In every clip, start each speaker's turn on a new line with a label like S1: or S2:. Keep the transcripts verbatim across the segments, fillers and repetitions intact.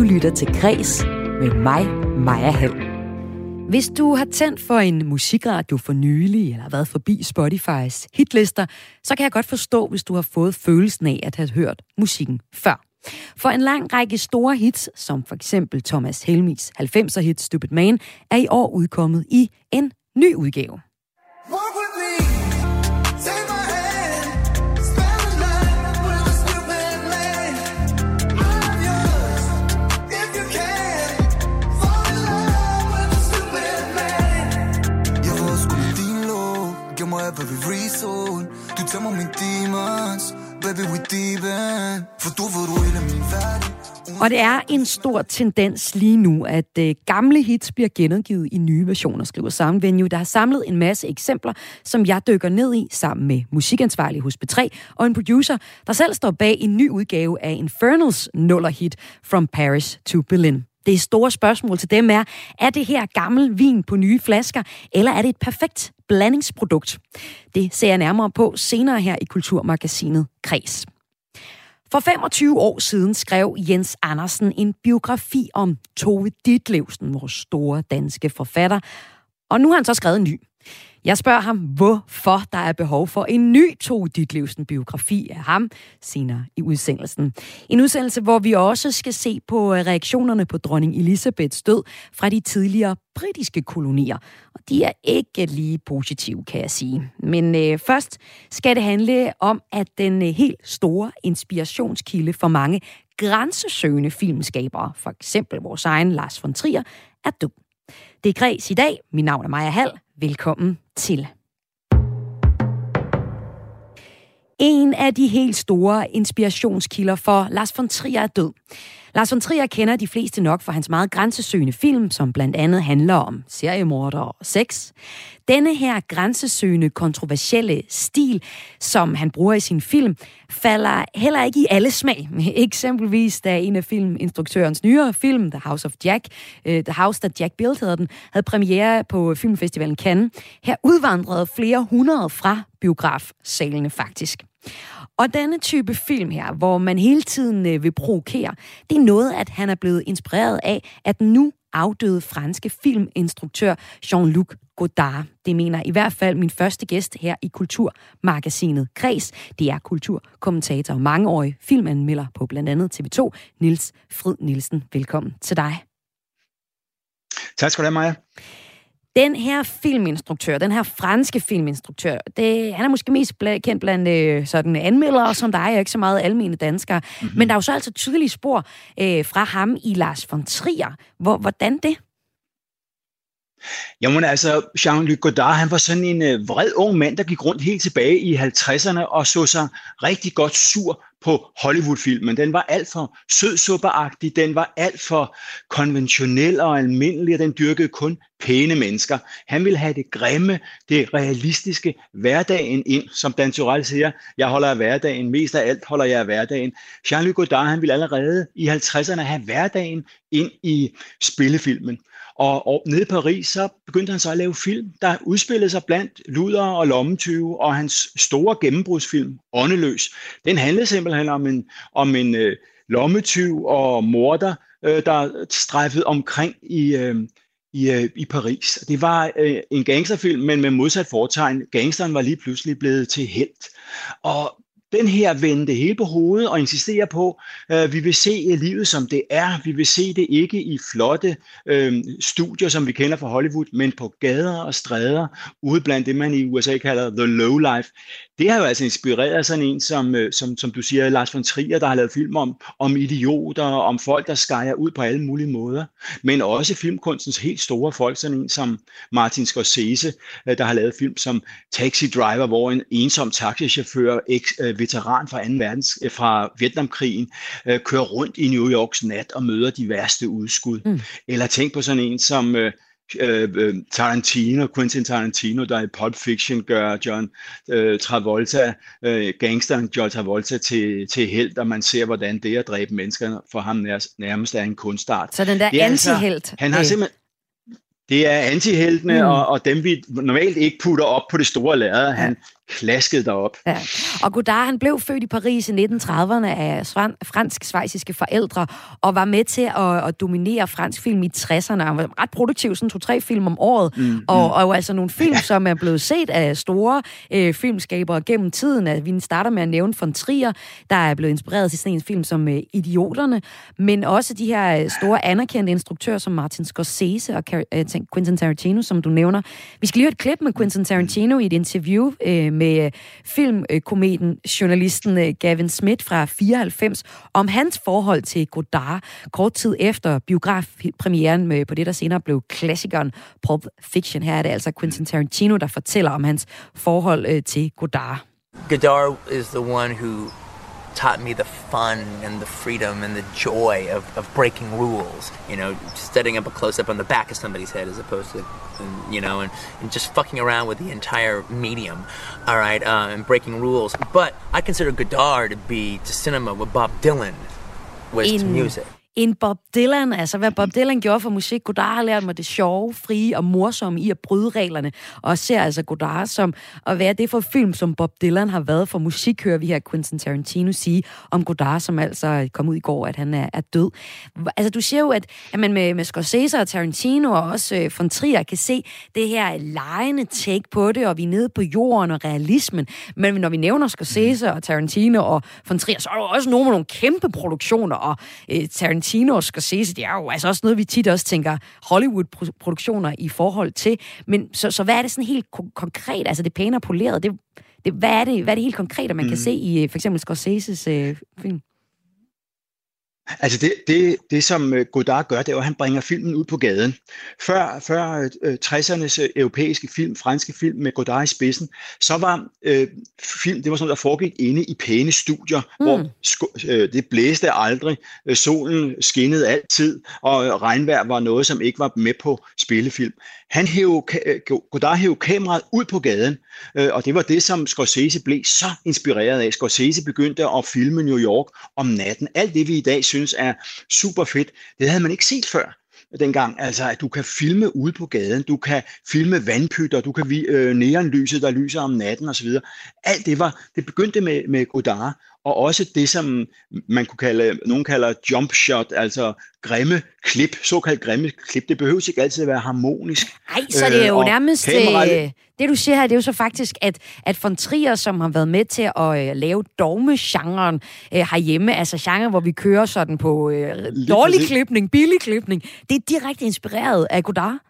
S1: lytter til Kres med mig, Maja Hall. Hvis du har tændt for en musikradio for nylig, eller været forbi Spotifys hitlister, så kan jeg godt forstå, hvis du har fået følelsen af at have hørt musikken før. For en lang række store hits, som for eksempel Thomas Helmigs halvfemser-hit Stupid Man, er i år udkommet i en ny udgave. Du tager mig min demons, baby we deep end, for du ved du hele min færdig. Og det er en stor tendens lige nu, at øh, gamle hits bliver genudgivet i nye versioner, skriver Sound Venue, der har samlet en masse eksempler, som jeg dykker ned i sammen med musikansvarlig hos B tre og en producer, der selv står bag en ny udgave af Infernals nullerhit From Paris to Berlin. Det store spørgsmål til dem er, er det her gammel vin på nye flasker, eller er det et perfekt blandingsprodukt? Det ser jeg nærmere på senere her i Kulturmagasinet Kres. For femogtyve år siden skrev Jens Andersen en biografi om Tove Ditlevsen, vores store danske forfatter, og nu har han så skrevet en ny. Jeg spørger ham, hvorfor der er behov for en ny Tove Ditlevsen-biografi af ham senere i udsendelsen. En udsendelse, hvor vi også skal se på reaktionerne på dronning Elisabeths død fra de tidligere britiske kolonier. Og de er ikke lige positive, kan jeg sige. Men øh, først skal det handle om, at den øh, helt store inspirationskilde for mange grænsesøgende filmskabere, for eksempel vores egen Lars von Trier, er død. Det er Kres i dag. Mit navn er Maja Hall. Velkommen til. En af de helt store inspirationskilder for Lars von Trier er død. Lars von Trier kender de fleste nok for hans meget grænsesøgende film, som blandt andet handler om seriemordere og sex. Denne her grænsesøgende, kontroversielle stil, som han bruger i sin film, falder heller ikke i alle smag. Eksempelvis da en af filminstruktørens nyere film, The House of Jack, uh, The House That Jack Built hedder den, havde premiere på filmfestivalen Cannes. Her udvandrede flere hundrede fra biografsalene faktisk. Og denne type film her, hvor man hele tiden øh, vil provokere, det er noget, at han er blevet inspireret af, at den nu afdøde franske filminstruktør Jean-Luc Godard. Det mener i hvert fald min første gæst her i Kulturmagasinet Kres. Det er kulturkommentator og mangeårig filmanmelder på blandt andet T V to, Niels Frid Nielsen. Velkommen til dig.
S2: Tak skal du have, Maja.
S1: Den her filminstruktør, den her franske filminstruktør, det, han er måske mest bl- kendt blandt øh, sådan anmeldere som dig, og ikke så meget almene danskere. Mm-hmm. Men der er jo så altså tydelige spor øh, fra ham i Lars von Trier. Hvor, hvordan det?
S2: Jamen altså, Jean-Luc Godard, han var sådan en øh, vred ung mand, der gik rundt helt tilbage i halvtredserne og så sig rigtig godt sur på Hollywood-filmen. Den var alt for sødsupperagtig, den var alt for konventionel og almindelig, og den dyrkede kun pæne mennesker. Han ville have det grimme, det realistiske, hverdagen ind, som Dan Turèll siger, jeg holder af hverdagen, mest af alt holder jeg af hverdagen. Jean-Luc Godard, han ville allerede i halvtredserne have hverdagen ind i spillefilmen. Og, og nede i Paris, så begyndte han så at lave film, der udspillede sig blandt luder og lommetyve, og hans store gennembrudsfilm, Åndeløs, den handlede simpelthen om en, om en øh, lommetyv og morder, øh, der strejfede omkring i, øh, i, øh, i Paris. Det var øh, en gangsterfilm, men med modsat fortegn. Gangsteren var lige pludselig blevet til helt. Og den her vender det hele på hovedet og insisterer på, at øh, vi vil se livet som det er. Vi vil se det ikke i flotte øh, studier, som vi kender fra Hollywood, men på gader og stræder, ude blandt det, man i U S A kalder the low life. Det har jo altså inspireret sådan en, som, som, som du siger, Lars von Trier, der har lavet film om, om idioter, om folk, der skærer ud på alle mulige måder. Men også filmkunstens helt store folk, sådan en som Martin Scorsese, der har lavet film som Taxi Driver, hvor en ensom taxichauffør, veteran fra anden verdens, fra Vietnamkrigen, kører rundt i New Yorks nat og møder de værste udskud. Mm. Eller tænk på sådan en som Uh, Tarantino, Quentin Tarantino, der i Pulp Fiction gør John uh, Travolta, uh, gangsteren John Travolta til, til helt, og man ser, hvordan det at dræbe mennesker for ham nærmest er en kunstart.
S1: Så den der antihelt. Altså,
S2: han har simpelthen Det er antiheltene, mm. og, og dem vi normalt ikke putter op på det store lærred. Han klaskede derop.
S1: Ja. Og Godard, han blev født i Paris i nitten trediverne af fransk-schweiziske forældre, og var med til at, at dominere fransk film i tresserne. Han var ret produktiv, sådan to-tre film om året, mm, og, mm. og altså nogle film, som er blevet set af store øh, filmskabere gennem tiden. Vi starter med at nævne von Trier, der er blevet inspireret til sådan en film som øh, Idioterne, men også de her store anerkendte instruktører som Martin Scorsese og øh, Quentin Tarantino, som du nævner. Vi skal lige høre et klip med Quentin Tarantino i et interview øh, med filmkometen, journalisten Gavin Smith fra fireoghalvfems, om hans forhold til Godard, kort tid efter biografpremieren med, på det, der senere blev klassikeren Pulp Fiction. Her er det altså Quentin Tarantino, der fortæller om hans forhold øh, til Godard.
S3: Godard is the one who taught me the fun and the freedom and the joy of, of breaking rules, you know, setting up a close-up on the back of somebody's head as opposed to, you know, and, and just fucking around with the entire medium, all right, uh, and breaking rules. But I consider Godard to be to cinema what Bob Dylan was In... to music.
S1: En Bob Dylan, altså hvad Bob Dylan gjorde for musik. Godard har lært mig det sjove, frie og morsomme i at bryde reglerne, og ser altså Godard som at være det for film, som Bob Dylan har været for musik, hører vi her Quentin Tarantino sige om Godard, som altså kom ud i går, at han er, er død. Altså du siger jo, at, at man med, med Scorsese og Tarantino og også øh, von Trier kan se det her legende take på det, og vi er nede på jorden og realismen. Men når vi nævner Scorsese og Tarantino og von Trier, så er der også nogle med nogle kæmpe produktioner, og øh, Tarantino og Scorsese, det er jo altså også noget, vi tit også tænker Hollywood-produktioner i forhold til. Men så, så hvad er det sådan helt ko- konkret? Altså det pæne og poleret, det, det, hvad, er det, hvad er det helt konkret, at man mm. kan se i for eksempel Scorseses øh, film?
S2: Altså det, det, det, som Godard gør, det er jo, at han bringer filmen ud på gaden. Før, før øh, tressernes europæiske film, franske film med Godard i spidsen, så var øh, film, det var sådan, der foregik inde i pæne studier, mm. hvor sko- øh, det blæste aldrig, øh, solen skinnede altid, og regnvejr var noget, som ikke var med på spillefilm. Han hæv, Godard hævde kameraet ud på gaden, øh, og det var det, som Scorsese blev så inspireret af. Scorsese begyndte at filme New York om natten. Alt det, vi i dag synes er super fedt, det havde man ikke set før dengang. Altså, at du kan filme ude på gaden, du kan filme vandpytter, du kan øh, neonlyset, der lyser om natten osv. Alt det var, det begyndte med, med Godard, og også det, som man kunne kalde, nogen kalder jump shot, altså grimme klip, såkaldt grimme klip. Det behøves ikke altid at være harmonisk.
S1: Nej, så det er jo øh, nærmest... Kamera... Det, du siger her, det er jo så faktisk, at, at von Trier, som har været med til at øh, lave dogme-genren øh, herhjemme, altså genre, hvor vi kører sådan på øh, dårlig klipning, billig klipning, det er direkte inspireret af Godard.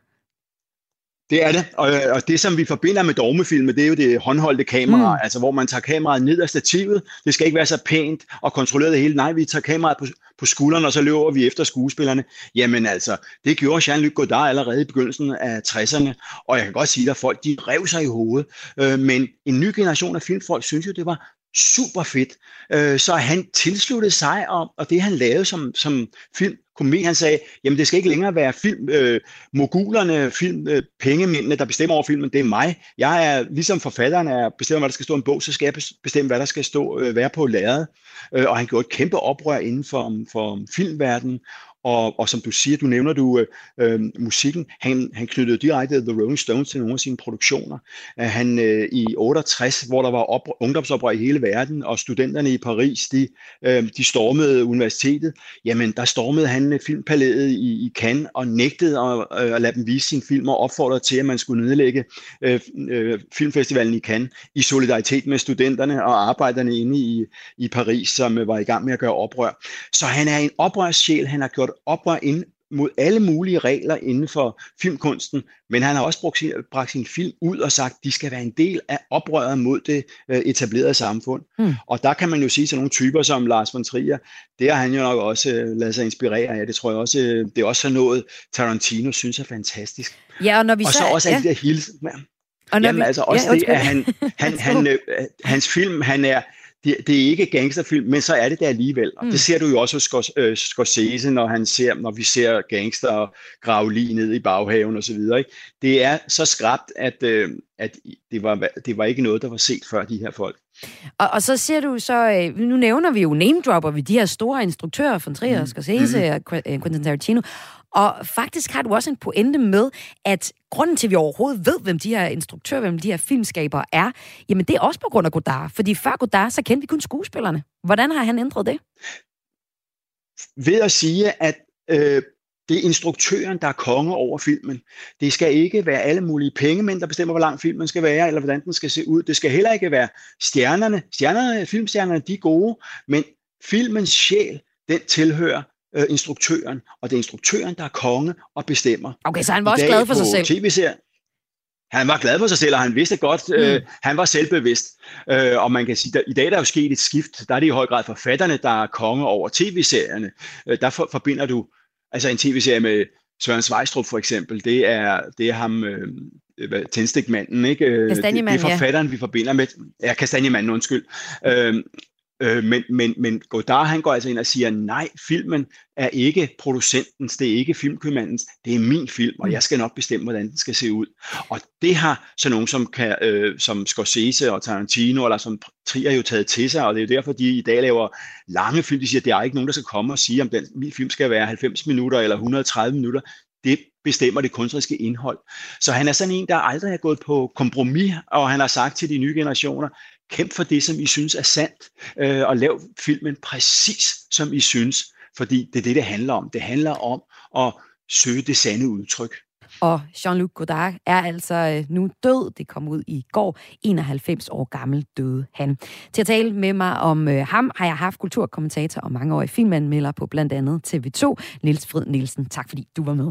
S2: Det er det, og, og det som vi forbinder med dogmefilmer, det er jo det håndholdte kamera, mm. altså hvor man tager kameraet ned af stativet. Det skal ikke være så pænt og kontrolleret det hele. Nej, vi tager kameraet på, på skulderen, og så løber vi efter skuespillerne. Jamen altså, det gjorde Jean-Luc Godard allerede i begyndelsen af tresserne, og jeg kan godt sige, at folk de rev sig i hovedet. Øh, men en ny generation af filmfolk synes jo, det var super fedt. Øh, så han tilsluttede sig, og, og det han lavede som, som film, komedie, han sagde, jamen det skal ikke længere være film, øh, mogulerne, film, øh, pengemændene, der bestemmer over filmen, det er mig. Jeg er, ligesom forfatteren er bestemmer, hvad der skal stå i en bog, så skal jeg bestemme, hvad der skal stå, øh, være på lærredet. Øh, og han gjorde et kæmpe oprør inden for, for filmverdenen. Og, og som du siger, du nævner du øh, musikken, han, han knyttede direkte The Rolling Stones til nogle af sine produktioner. Uh, han øh, i otteogtres, hvor der var op, ungdomsoprør i hele verden, og studenterne i Paris, de, øh, de stormede universitetet, jamen der stormede han filmpalæet i, i Cannes og nægtede at, øh, at lade dem vise sine film og opfordrede til, at man skulle nedlægge øh, øh, filmfestivalen i Cannes i solidaritet med studenterne og arbejderne inde i, i Paris, som øh, var i gang med at gøre oprør. Så han er en oprørssjæl, han har gjort oprør ind mod alle mulige regler inden for filmkunsten, men han har også brugt sin, bragt sin film ud og sagt, at de skal være en del af oprøret mod det øh, etablerede samfund. Mm. Og der kan man jo sige til nogle typer som Lars von Trier, det har han jo nok også øh, ladet sig inspirere af. Det tror jeg også, øh, det er også noget, Tarantino synes er fantastisk.
S1: Ja, og når vi
S2: og så, så også
S1: ja.
S2: alle de der hilsen.
S1: Og
S2: Jamen
S1: vi,
S2: altså også
S1: ja,
S2: det, at han, han, han, øh, hans film, han er Det, det er ikke gangsterfilm, men så er det der alligevel. Og mm. det ser du jo også hos øh, Scorsese, når, han ser, når vi ser gangster grave lige ned i baghaven og så videre. Ikke? Det er så skrapt, at, øh, at det, var, det var ikke noget, der var set før de her folk.
S1: Og, og så ser du så, nu nævner vi jo name-dropper vi de her store instruktører, von Trier, mm. Scorsese mm. og Quentin Tarantino. Og faktisk har du også en pointe med, at grunden til, at vi overhovedet ved, hvem de her instruktører, hvem de her filmskabere er, jamen det er også på grund af Godard. Fordi før Godard, så kendte vi kun skuespillerne. Hvordan har han ændret det?
S2: Ved at sige, at øh, det er instruktøren, der er konge over filmen. Det skal ikke være alle mulige pengemænd, der bestemmer, hvor lang filmen skal være, eller hvordan den skal se ud. Det skal heller ikke være stjernerne. Stjernerne, filmstjernerne, de er gode, men filmens sjæl, den tilhører øh, instruktøren, og det er instruktøren, der er konge og bestemmer.
S1: Okay, så han var også glad for sig selv.
S2: T V-serien, han var glad for sig selv, og han vidste godt, mm. øh, han var selvbevidst. Øh, og man kan sige, at i dag der er jo sket et skift. Der er det i høj grad forfatterne, der er konge over tv-serierne. Øh, der for, forbinder du altså en tv-serie med Søren Sveistrup for eksempel. Det er, det er ham, øh, tændstikmanden, ikke?
S1: Kastanjemanden,
S2: det, det er forfatteren, ja. Vi forbinder med. Ja, Kastanjemanden, undskyld. Øh, Øh, men, men, men Godard, han går altså ind og siger, nej, filmen er ikke producentens, det er ikke filmkøbmandens, det er min film, og jeg skal nok bestemme, hvordan den skal se ud. Og det har så nogen som, kan, øh, som Scorsese og Tarantino, eller som Trier jo taget til sig, og det er jo derfor, de i dag laver lange film, de siger, at der er ikke nogen, der skal komme og sige, om den min film skal være halvfems minutter eller et hundrede og tredive minutter. Det bestemmer det kunstneriske indhold. Så han er sådan en, der aldrig er gået på kompromis, og han har sagt til de nye generationer, kæmp for det, som I synes er sandt, øh, og lav filmen præcis, som I synes, fordi det er det, det handler om. Det handler om at søge det sande udtryk.
S1: Og Jean-Luc Godard er altså nu død. Det kom ud i går. enoghalvfems år gammel døde han. Til at tale med mig om øh, ham har jeg haft kulturkommentator og mangeårig filmanmelder på blandt andet T V to, Niels Frid Nielsen. Tak fordi du var med.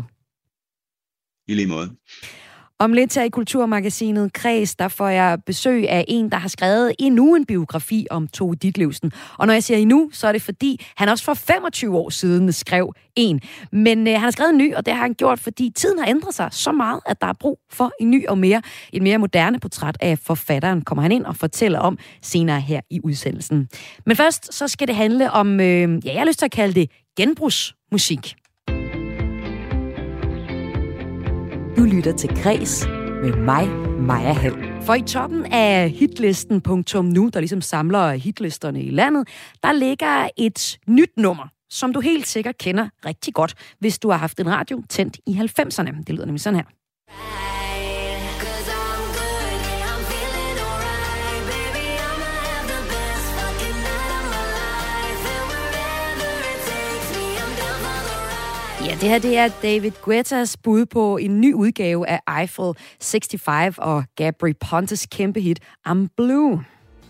S2: I lige måde.
S1: Om lidt her i Kulturmagasinet Kreds, der får jeg besøg af en, der har skrevet endnu en biografi om Tove Ditlevsen. Og når jeg siger endnu, så er det fordi, han også for femogtyve år siden skrev en. Men øh, han har skrevet en ny, og det har han gjort, fordi tiden har ændret sig så meget, at der er brug for en ny og mere, en mere moderne portræt af forfatteren, kommer han ind og fortæller om senere her i udsendelsen. Men først, så skal det handle om, øh, ja, jeg har lyst til at kalde det genbrugsmusik. Du lytter til Kreds med mig, Maja Hall. For i toppen af hitlisten punktum nu, der ligesom samler hitlisterne i landet, der ligger et nyt nummer, som du helt sikkert kender rigtig godt, hvis du har haft en radio tændt i halvfemserne. Det lyder nemlig sådan her. Ja, det her det er David Guettas bud på en ny udgave af Eiffel seksogtres og Gabry Pontes kæmpe hit I'm Blue.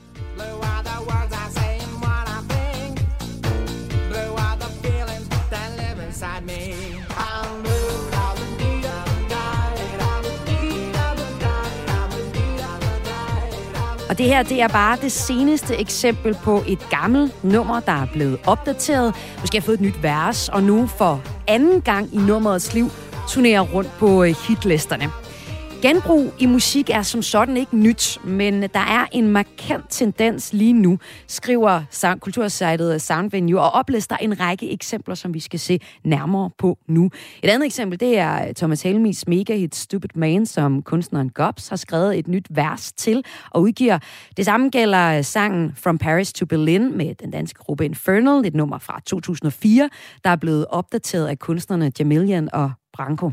S1: Og det her, det er bare det seneste eksempel på et gammelt nummer, der er blevet opdateret. Måske har fået et nyt vers, og nu for anden gang i nummerets liv turnerer rundt på hitlisterne. Genbrug i musik er som sådan ikke nyt, men der er en markant tendens lige nu, skriver kultursejtet Soundvenue, og oplister en række eksempler, som vi skal se nærmere på nu. Et andet eksempel, det er Thomas Helmis megahit Stupid Man, som kunstneren Gobs har skrevet et nyt vers til og udgiver. Det samme gælder sangen From Paris to Berlin med den danske gruppe Infernal, et nummer fra to tusind og fire, der er blevet opdateret af kunstnerne Jamilian og Branko.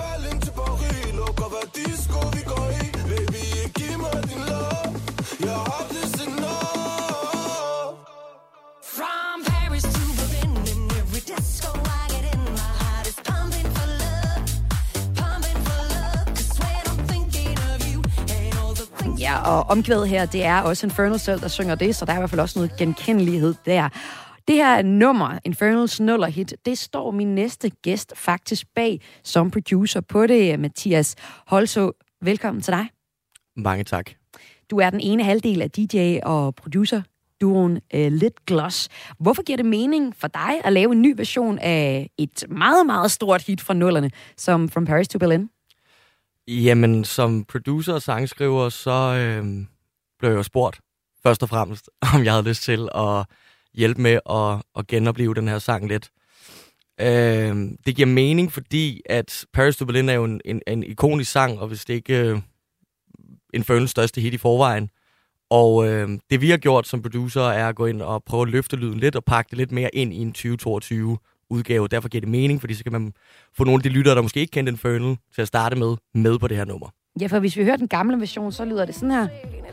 S1: Ja, og omkvædet her, det er også Infernal selv, der synger det, så der er i hvert fald også noget genkendelighed der. Det her nummer, Infernals nullerhit, det står min næste gæst faktisk bag som producer på det, Mathias Holså. Velkommen til dig.
S4: Mange tak.
S1: Du er den ene halvdel af D J og producer duoen uh, Lit Gloss. Hvorfor giver det mening for dig at lave en ny version af et meget, meget stort hit fra nullerne, som From Paris to Berlin?
S4: Jamen, som producer og sangskriver, så øh, blev jeg jo spurgt først og fremmest, om jeg havde lyst til at hjælpe med at, at genopleve den her sang lidt. Øh, det giver mening, fordi at Paris to Berlin er jo en, en, en ikonisk sang, og hvis det ikke øh, Infernals største hit i forvejen. Og øh, det vi har gjort som producer er at gå ind og prøve at løfte lyden lidt og pakke det lidt mere ind i en tyve toogtyve udgave. Derfor giver det mening, fordi så kan man få nogle af de lyttere, der måske ikke kendte Infernal, til at starte med, med på det her nummer.
S1: Ja, for hvis vi hører den gamle version, så lyder det sådan her.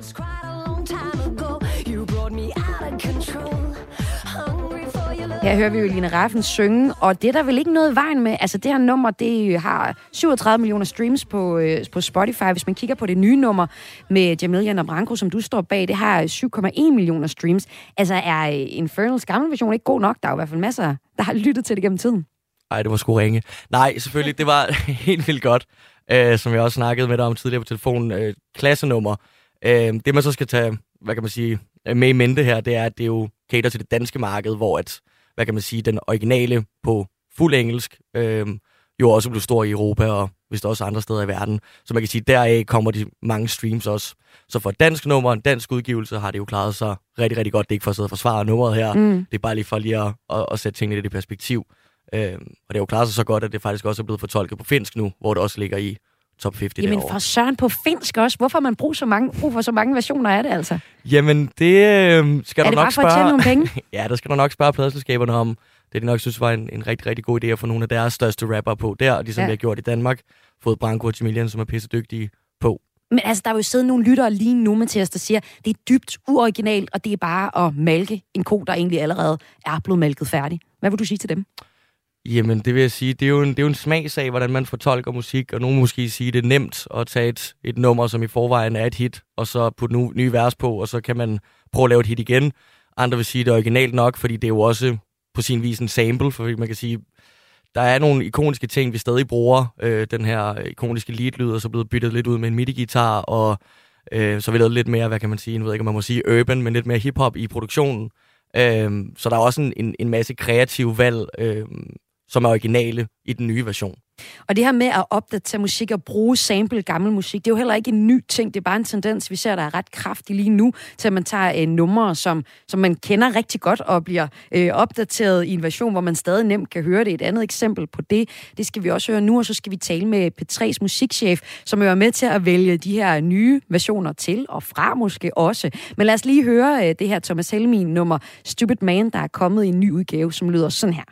S1: Her hører vi jo Line Raffen synge, og det er der vel ikke noget i vejen med. Altså det her nummer, det har syvogtredive millioner streams på, øh, på Spotify. Hvis man kigger på det nye nummer med Jamilian og Branko, som du står bag, det har syv komma en millioner streams. Altså er Infernals gamle version ikke god nok? Der er jo i hvert fald masser, der har lyttet til det gennem tiden.
S4: Ej, det var sgu ringe. Nej, selvfølgelig, det var helt vildt godt. Uh, som jeg også snakkede med dig om tidligere på telefonen. Uh, klassenummer. Uh, det man så skal tage, hvad kan man sige, med i mente her, det er, at det er jo cater til det danske marked, hvor at, hvad kan man sige, den originale på fuld engelsk, øh, jo også blev stor i Europa, og vist også andre steder i verden. Så man kan sige, deraf kommer de mange streams også. Så for et dansk nummer, en dansk udgivelse, har det jo klaret sig rigtig, rigtig godt. Det er ikke for at sidde og forsvare nummeret her. Mm. Det er bare lige for lige at, at, at sætte tingene i det perspektiv. Øh, og det har jo klaret sig så godt, at det faktisk også er blevet fortolket på finsk nu, hvor det også ligger i top halvtreds
S1: Jamen
S4: derovre.
S1: for søren på finsk også. Hvorfor har man brug, så mange, brug for så mange versioner af det, altså?
S4: Jamen, det øh, skal
S1: er
S4: du
S1: det
S4: nok spørge... Er det bare
S1: for at tjene nogle penge?
S4: Ja, der skal du nok spørge pladeselskaberne om. Det de nok synes var en, en rigtig, rigtig god idé at få nogle af deres største rapper på der, ligesom ja. vi har gjort i Danmark. Fået Branko og Jamilian, som er pisse dygtige på.
S1: Men altså, der er jo siddet nogle lyttere lige nu, Mathias, der siger, det er dybt uoriginalt, og det er bare at malke en ko, der egentlig allerede er blevet malket færdig. Hvad vil du sige til dem?
S4: Jamen, det vil jeg sige, det er jo en, det er jo en smagsag, hvordan man fortolker musik, og nogen måske sige, det er nemt at tage et, et nummer, som i forvejen er et hit, og så putte nu, nye vers på, og så kan man prøve at lave et hit igen. Andre vil sige, det er originalt nok, fordi det er jo også på sin vis en sample, for man kan sige, der er nogle ikoniske ting, vi stadig bruger. Øh, den her ikoniske lead-lyd, og så blevet byttet lidt ud med en midi-guitar, og øh, så vi lavet lidt mere, hvad kan man sige, jeg ved ikke, om man må sige urban, men lidt mere hip-hop i produktionen. Øh, så der er også en, en, en masse kreative valg, øh, som er originale i den nye version.
S1: Og det her med at opdatere musik og bruge sample gammel musik, det er jo heller ikke en ny ting, det er bare en tendens, vi ser, der er ret kraftig lige nu, til at man tager øh, numre, som, som man kender rigtig godt og bliver øh, opdateret i en version, hvor man stadig nemt kan høre det. Et andet eksempel på det, det skal vi også høre nu, og så skal vi tale med P tre's musikchef, som er med til at vælge de her nye versioner til og fra måske også. Men lad os lige høre øh, det her Thomas Helmig nummer Stupid Man, der er kommet i en ny udgave, som lyder sådan her.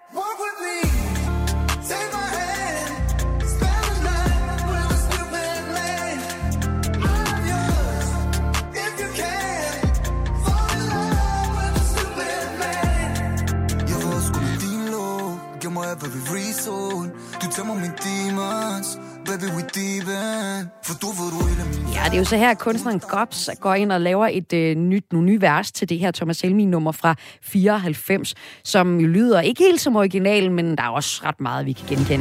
S1: Ja, det er jo så her, at kunstneren Gobs går ind og laver et øh, nyt, nogle nye vers til det her Thomas Helmig-nummer fra fireoghalvfems, som jo lyder ikke helt som originalen, men der er også ret meget, vi kan genkende.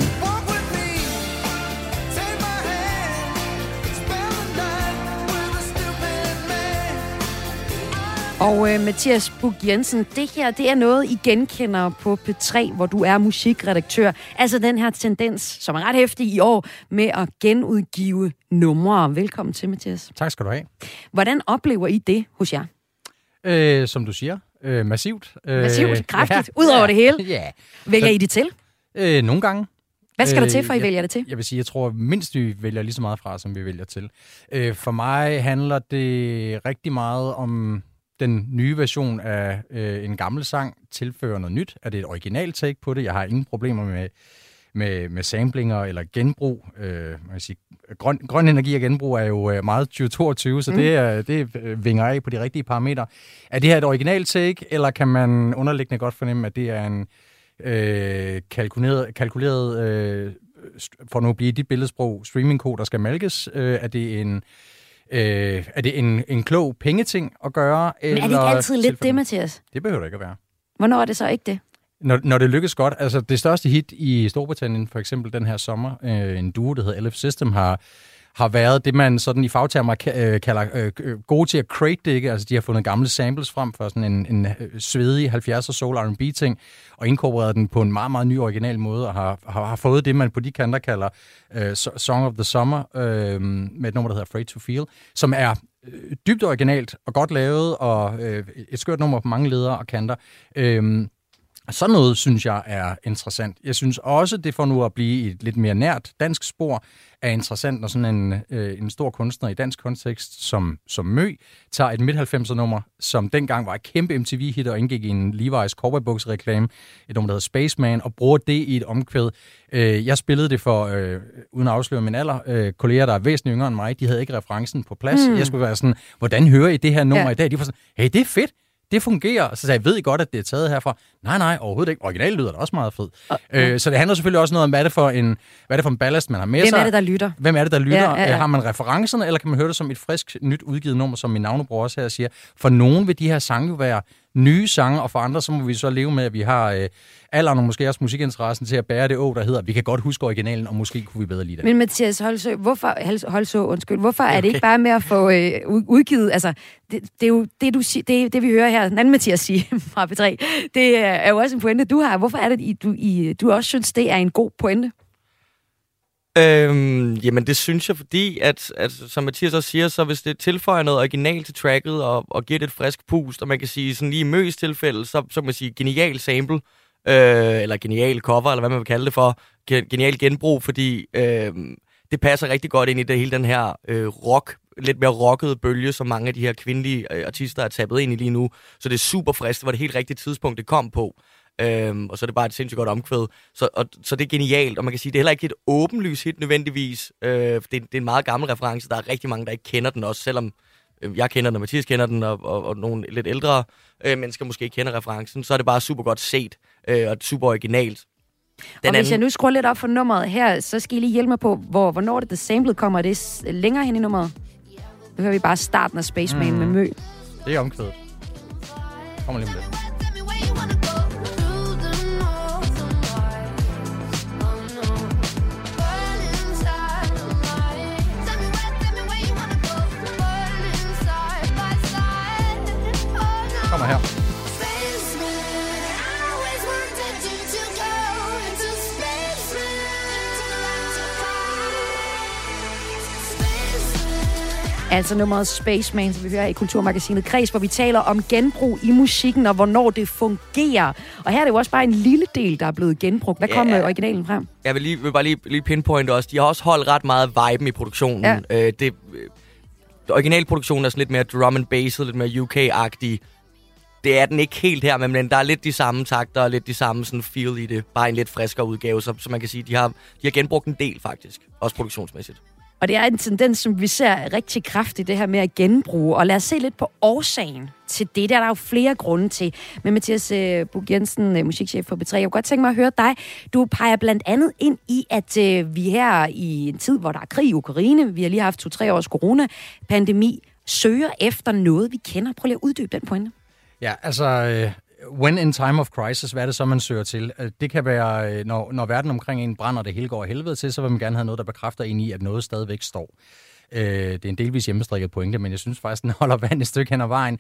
S1: Og øh, Mathias Buch Jensen, det her, det er noget, I genkender på P tre, hvor du er musikredaktør. Altså den her tendens, som er ret heftig i år, med at genudgive numre. Velkommen til, Mathias.
S5: Tak skal du have.
S1: Hvordan oplever I det hos jer?
S5: Øh, som du siger, øh, massivt. Øh,
S1: massivt, kraftigt,
S5: ja,
S1: ud over
S5: ja,
S1: det hele.
S5: Ja.
S1: Vælger I det til?
S5: Øh, nogle gange.
S1: Hvad skal der til, for I vælger det til?
S5: Jeg vil sige, jeg tror mindst, vi vælger lige så meget fra, som vi vælger til. Øh, for mig handler det rigtig meget om den nye version af øh, en gammel sang, tilfører noget nyt. Er det et originalt take på det? Jeg har ingen problemer med, med, med samplinger eller genbrug. Øh, man kan sige, grøn, grøn energi og genbrug er jo meget tyve toogtyve, så mm. det, er, det vinger af på de rigtige parametre. Er det her et originalt take, eller kan man underliggende godt fornemme, at det er en øh, kalkuleret, kalkuleret øh, for nu at blive dit billedsprog, streamingkode, der skal malkes? Øh, er det en Øh, er det en, en klog pengeting at gøre?
S1: Men er det ikke altid lidt det, Mathias?
S5: Det behøver det ikke at være.
S1: Hvornår er det så ikke det?
S5: Når, når det lykkes godt. Altså det største hit i Storbritannien, for eksempel den her sommer, øh, en duo, der hedder L F System, har, har været det, man sådan i fagtermer kalder øh, gode til at crate-digge. Altså de har fundet gamle samples frem for sådan en, en svedig halvfjerdser soul R and B-ting, og inkorporeret den på en meget, meget ny original måde, og har, har, har fået det, man på de kanter kalder uh, Song of the Summer, uh, med et nummer, der hedder Afraid to Feel, som er uh, dybt originalt og godt lavet, og uh, et skørt nummer på mange ledere og kanter. Uh, Sådan noget, synes jeg, er interessant. Jeg synes også, det får nu at blive et lidt mere nært dansk spor, er interessant, når sådan en, øh, en stor kunstner i dansk kontekst, som, som Mø, tager et midt-halvfemser-nummer, som dengang var et kæmpe M T V-hit og indgik i en Levi's cowboybuks-reklame, et nummer, der hedder Spaceman, og bruger det i et omkvæd. Øh, jeg spillede det for, øh, uden at afsløre min alder, øh, kolleger, der er væsentligt yngre end mig, de havde ikke referencen på plads. Mm. Jeg skulle være sådan, hvordan hører I det her nummer ja. i dag? De var sådan, hey, det er fedt. Det fungerer. Så sagde jeg, ved I godt, at det er taget herfra? Nej, nej, overhovedet ikke. Originalt lyder det også meget fedt. Okay. Øh, så det handler selvfølgelig også noget om, hvad er det for en, hvad er det for en ballast, man har med
S1: sig.
S5: sig.
S1: Hvem er det, der lytter?
S5: Hvem er det, der lytter?
S1: Ja, ja, ja.
S5: Har man referencerne, eller kan man høre det som et frisk, nyt udgivet nummer, som min navnebror også her siger? For nogen vil de her sange jo være nye sange, og for andre, så må vi så leve med, at vi har øh, alderen og måske også musikinteressen til at bære det å, der hedder, vi kan godt huske originalen, og måske kunne vi bedre lide det.
S1: Men Mathias Holsø, hvorfor, Holsø, undskyld, hvorfor er det ikke bare med at få øh, udgivet, altså, det, det er jo det, du siger, det, det vi hører her, den anden Mathias sige fra P tre, det er jo også en pointe, du har. Hvorfor er det, du, I, du også synes, det er en god pointe?
S4: Øhm, jamen det synes jeg, fordi at, at som Mathias også siger, så hvis det tilføjer noget originalt til tracket og, og giver det et frisk pust, og man kan sige sådan lige i Møs tilfælde, så, så kan man sige genial sample, øh, eller genial cover, eller hvad man vil kalde det for, genial genbrug, fordi øh, det passer rigtig godt ind i det hele den her øh, rock, lidt mere rockede bølge, som mange af de her kvindelige øh, artister er tappet ind i lige nu. Så det er super frisk, det var det helt rigtige tidspunkt, det kom på. Øhm, og så er det bare et sindssygt godt omkvæd. Så, og, så det er genialt, og man kan sige, det er heller ikke et åbenlys hit nødvendigvis. Øh, det, det er en meget gammel reference, der er rigtig mange, der ikke kender den også, selvom øh, jeg kender den, og Mathias kender den, og, og, og nogle lidt ældre øh, mennesker måske ikke kender referencen. Så er det bare super godt set, øh, og super originalt.
S1: Den og anden... hvis jeg nu skruer lidt op for nummeret her, så skal I lige hjælpe mig på, hvor, hvornår det, det samlet kommer. Det er længere hen i nummeret. Nu hører vi bare starten af Spaceman mm. med Mø.
S5: Det er omkvædet. Kommer lige med det. Kommer her.
S1: Altså nummeret Spaceman, som vi hører i Kulturmagasinet Kreds, hvor vi taler om genbrug i musikken, og hvornår det fungerer. Og her er det jo også bare en lille del, der er blevet genbrugt. Hvad kom ja, originalen frem?
S4: Jeg vil, lige, vil bare lige, lige pinpointe også. De har også holdt ret meget viben i produktionen. Ja. Øh, det, originalproduktionen er sådan lidt mere drum and bass, lidt mere U K-agtig. Det er den ikke helt her, men der er lidt de samme takter og lidt de samme sådan feel i det. Bare en lidt friskere udgave, så, så man kan sige, de har, de har genbrugt en del faktisk, også produktionsmæssigt.
S1: Og det er en tendens, som vi ser rigtig kraftigt, det her med at genbruge. Og lad os se lidt på årsagen til det. Der er der jo flere grunde til. Men Mathias Buch Jensen, musikchef for P tre, jeg kunne godt tænke mig at høre dig. Du peger blandt andet ind i, at øh, vi her i en tid, hvor der er krig i Ukraine, vi har lige haft to-tre års coronapandemi, søger efter noget, vi kender. Prøv lige at uddybe den pointe.
S5: Ja, altså... Øh When in time of crisis, hvad er det så, man søger til? Det kan være, når, når verden omkring en brænder, det hele går af helvede til, så vil man gerne have noget, der bekræfter en i, at noget stadigvæk står. Det er en delvis hjemmestrikket pointe, men jeg synes faktisk, den holder vand et stykke hen ad vejen.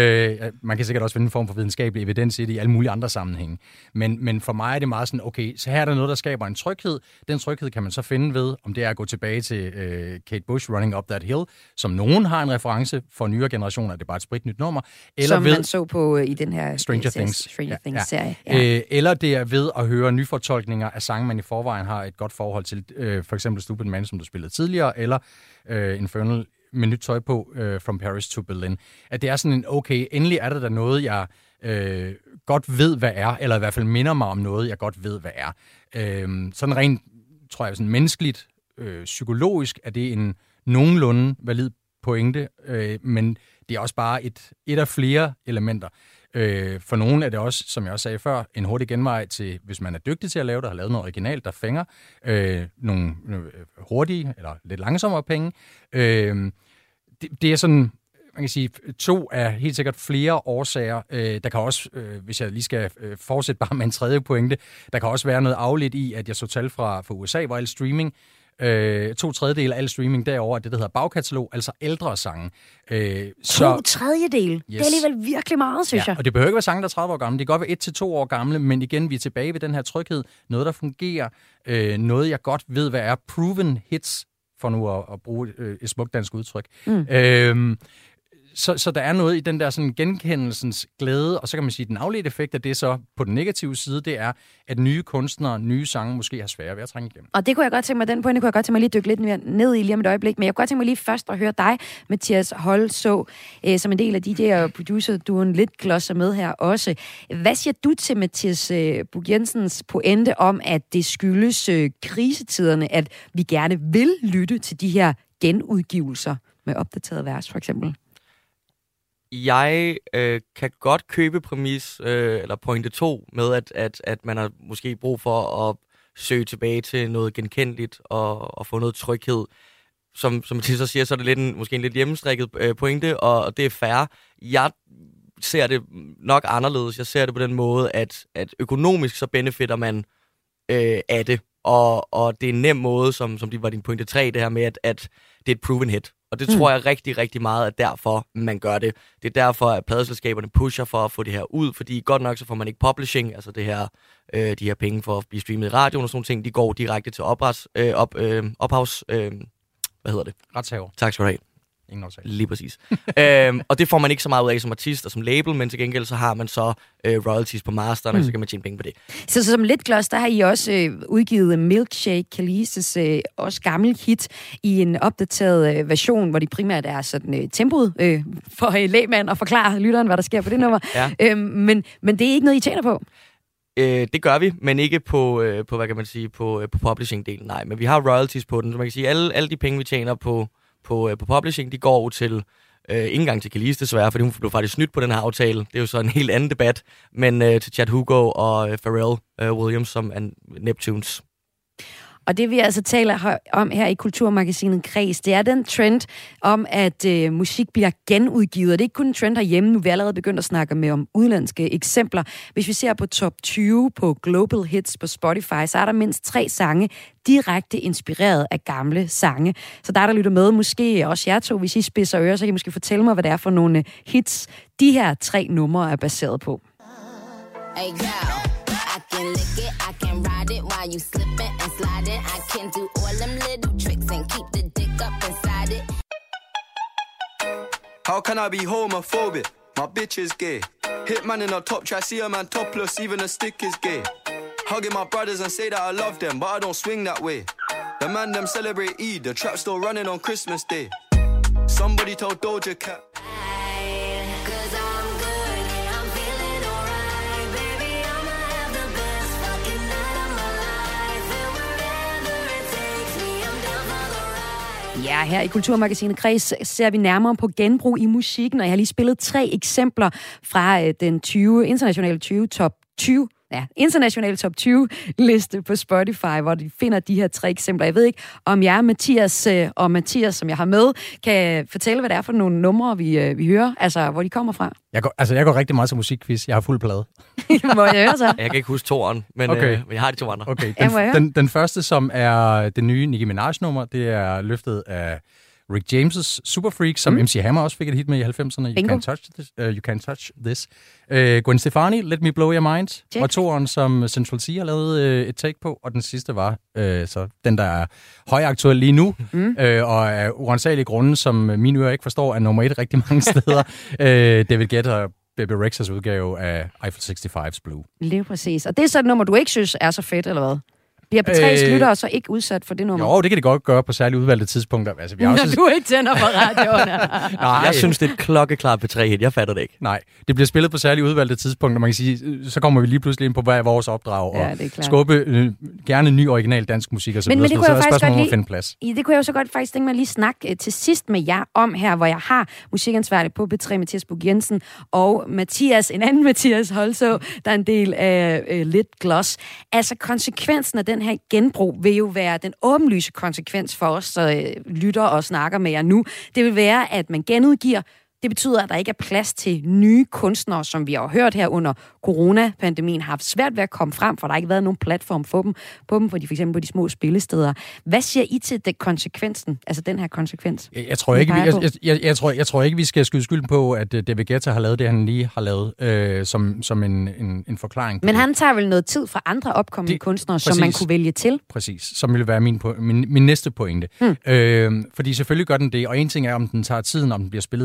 S5: Man kan sikkert også finde en form for videnskabelig evidens i det i alle mulige andre sammenhænge. Men, men for mig er det meget sådan, okay, så her er der noget, der skaber en tryghed. Den tryghed kan man så finde ved, om det er at gå tilbage til uh, Kate Bush, Running Up That Hill, som nogen har en reference for nyere generationer, det er bare et spritnyt nummer.
S1: Eller som ved, man så på uh, i den her
S5: Stranger Things,
S1: Stranger
S5: ja,
S1: Things
S5: ja.
S1: serie. Ja.
S5: Eller det er ved at høre nyfortolkninger af sange, man i forvejen har et godt forhold til. Uh, for eksempel Stupid Man, som du spillede tidligere, eller Uh, Infernal med nyt tøj på, uh, From Paris to Berlin. At det er sådan en, okay, endelig er der da noget, jeg uh, godt ved, hvad er, eller i hvert fald minder mig om noget, jeg godt ved, hvad er. Uh, sådan rent, tror jeg, sådan menneskeligt, uh, psykologisk, er det en nogenlunde valid pointe, uh, men det er også bare et, et af flere elementer. Øh, for nogen er det også, som jeg også sagde før, en hurtig genvej til, hvis man er dygtig til at lave det, har lavet noget originalt, der fænger øh, nogle øh, hurtige eller lidt langsommere penge. Øh, det, det er sådan, man kan sige, to af helt sikkert flere årsager. Øh, der kan også, øh, hvis jeg lige skal øh, fortsætte bare med en tredje pointe, der kan også være noget afledt i, at jeg så tal fra, fra U S A, hvor al streaming, Øh, to tredjedele af al streaming derovre er det, der hedder bagkatalog, altså ældre sange.
S1: Øh, så, to tredjedele? Yes. Det er alligevel virkelig meget, synes
S5: ja,
S1: jeg.
S5: Og det behøver ikke være sange, der er tredive år gamle. Det kan godt være et til to år gamle, men igen, vi er tilbage ved den her tryghed. Noget, der fungerer. Øh, noget, jeg godt ved, hvad er proven hits, for nu at, at bruge øh, et smukt dansk udtryk. Mm. Øh, så, så der er noget i den der sådan genkendelsens glæde, og så kan man sige, at den afledte effekt af det så på den negative side, det er, at nye kunstnere, nye sange måske har svære ved at trænge igennem.
S1: Og det kunne jeg godt tænke mig, den pointe kunne jeg godt tænke mig lige dykke lidt mere ned i lige om et øjeblik, men jeg kunne godt tænke mig lige først at høre dig, Mathias Holså, øh, som en del af D J og producer, du er en lidt glosser med her også. Hvad siger du til Mathias øh, Buch Jensens pointe om, at det skyldes øh, krisetiderne, at vi gerne vil lytte til de her genudgivelser med opdateret vers, for eksempel?
S4: Jeg øh, kan godt købe præmis, øh, eller pointe to, med at, at, at man har måske brug for at søge tilbage til noget genkendeligt og, og få noget tryghed. Som, som til så siger, så er det lidt en, måske en lidt hjemmestrikket øh, pointe, og, og det er fair. Jeg ser det nok anderledes. Jeg ser det på den måde, at, at økonomisk så benefitter man øh, af det, og, og det er en nem måde, som, som det var din pointe tre, det her med, at, at det er et proven hit. Og det mm. tror jeg rigtig, rigtig meget er derfor, man gør det. Det er derfor, at pladeselskaberne pusher for at få det her ud, fordi godt nok så får man ikke publishing, altså det her, øh, de her penge for at blive streamet i radioen og sådan ting, de går direkte til oprets, øh, op, øh, ophavs... Øh, hvad hedder det?
S5: Retshaver.
S4: Tak skal du have.
S5: Ingen årsag.
S4: Lige præcis. øhm, og det får man ikke så meget ud af som artist og som label, men til gengæld så har man så øh, royalties på masteren, mm. og så kan man tjene penge på det.
S1: Så, så som lidt gloss, der har I også øh, udgivet Milkshake, Khalees' øh, også gammel hit, i en opdateret øh, version, hvor de primært er sådan øh, tempoet øh, for øh, lægmand og forklare lytteren, hvad der sker på det nummer.
S4: Ja.
S1: Øhm, men, men det er ikke noget, I tjener på?
S4: Øh, det gør vi, men ikke på, øh, på hvad kan man sige, på, øh, på publishing-delen, nej. Men vi har royalties på den, så man kan sige, alle, alle de penge, vi tjener på, på, øh, på publishing, de går til, øh, ikke engang til Khalees desværre, fordi hun blev faktisk snydt på den her aftale. Det er jo så en helt anden debat, men øh, til Chad Hugo og øh, Pharrell øh, Williams, som er Neptunes.
S1: Og det vi altså taler om her i Kulturmagasinet Kreds, det er den trend om, at øh, musik bliver genudgivet. Og det er ikke kun en trend herhjemme. Nu er vi allerede begyndt at snakke med om udenlandske eksempler. Hvis vi ser på top tyve på Global Hits på Spotify, så er der mindst tre sange direkte inspireret af gamle sange. Så der er der lytter med, måske også jer to, hvis I spidser ører, så kan I måske fortælle mig, hvad det er for nogle hits, de her tre numre er baseret på.
S6: Hey girl, I can lick it, I can ride it while you slipping and sliding. I can do all them little tricks and keep the dick up inside it.
S7: How can I be homophobic? My bitch is gay. Hit man in a top try, see a man topless, even a stick is gay. Hugging my brothers and say that I love them, but I don't swing that way. The man them celebrate Eid, the trap still running on Christmas Day. Somebody told Doja Cat.
S1: Ja, her i Kulturmagasinet Kreds ser vi nærmere på genbrug i musikken, og jeg har lige spillet tre eksempler fra øh, den tyve internationale tyve top tyve Ja, internationale top tyve liste på Spotify, hvor de finder de her tre eksempler. Jeg ved ikke, om jeg, Mathias øh, og Mathias, som jeg har med, kan fortælle, hvad det er for nogle numre, vi, øh, vi hører, altså hvor de kommer fra.
S5: Jeg går, altså, jeg går rigtig meget til musikquiz. Jeg har fuld plade.
S1: Må jeg høre så?
S4: Jeg kan ikke huske toeren, men, okay. øh, men jeg har de to andre.
S5: Okay, den,
S1: ja,
S5: den, den første, som er det nye Nicki Minaj-nummer, det er løftet af Rick James' Super Freak, som mm. M C Hammer også fik et hit med i halvfemserne. You Can't Touch This. Uh, you can't touch this. Uh, Gwen Stefani, Let Me Blow Your Mind. Check. Og toeren, som Central C har lavet uh, et take på. Og den sidste var uh, så den, der er højaktuel lige nu. Mm. Uh, og af uansagelige grunde, som mine ører ikke forstår, er nummer et rigtig mange steder. uh, David Guetta og Baby Rexhas udgave af Eiffel seksoghalvfems Blue.
S1: Lige præcis. Og det er så et nummer, du ikke synes er så fedt, eller hvad? Bliver P tre's øh, lyttere så ikke udsat for det nummer?
S5: Jo, det kan de godt gøre på særligt udvalgte tidspunkter. Altså, vi har
S1: Når
S5: også...
S1: du ikke tænder på radioen.
S4: Nej, jeg synes, det er et klokkeklart P tre-hit. Jeg fatter det ikke.
S5: Nej, det bliver spillet på særligt udvalgte tidspunkter. Man kan sige, så kommer vi lige pludselig ind på, hvad er vores opdrag.
S1: Ja,
S5: og skubbe øh, gerne ny original dansk musik og så videre. Men, men det så er det spørgsmål om at finde plads.
S1: I, det kunne jeg jo så godt faktisk tænke mig lige snakke til sidst med jer om her, hvor jeg har musikansvarlig på P tre, Mathias Buch Jensen, og Mathias, en anden Mathias Holså, der er en del af øh, Lidt Gloss. Altså konsekvensen af den her genbrug vil jo være den åbenlyse konsekvens for os, så øh, lytter og snakker med jer nu. Det vil være, at man genudgiver. Det betyder, at der ikke er plads til nye kunstnere, som vi har hørt her under coronapandemien, har haft svært ved at komme frem, for der har ikke været nogen platform for dem, på dem, for de for eksempel på de små spillesteder. Hvad siger I til det konsekvensen, altså den her konsekvens?
S5: Jeg, jeg, tror ikke, vi, jeg, jeg, jeg, tror, jeg tror ikke, vi skal skyde skylden på, at David Guetta har lavet det, han lige har lavet, øh, som, som en, en, en forklaring på
S1: Men
S5: det.
S1: han tager vel noget tid fra andre opkommende det, kunstnere, præcis, som man kunne vælge til?
S5: Præcis, som ville være min, min, min næste pointe. Hmm. Øh, fordi selvfølgelig gør den det, og en ting er, om den tager tiden, om den bliver spillet i radioen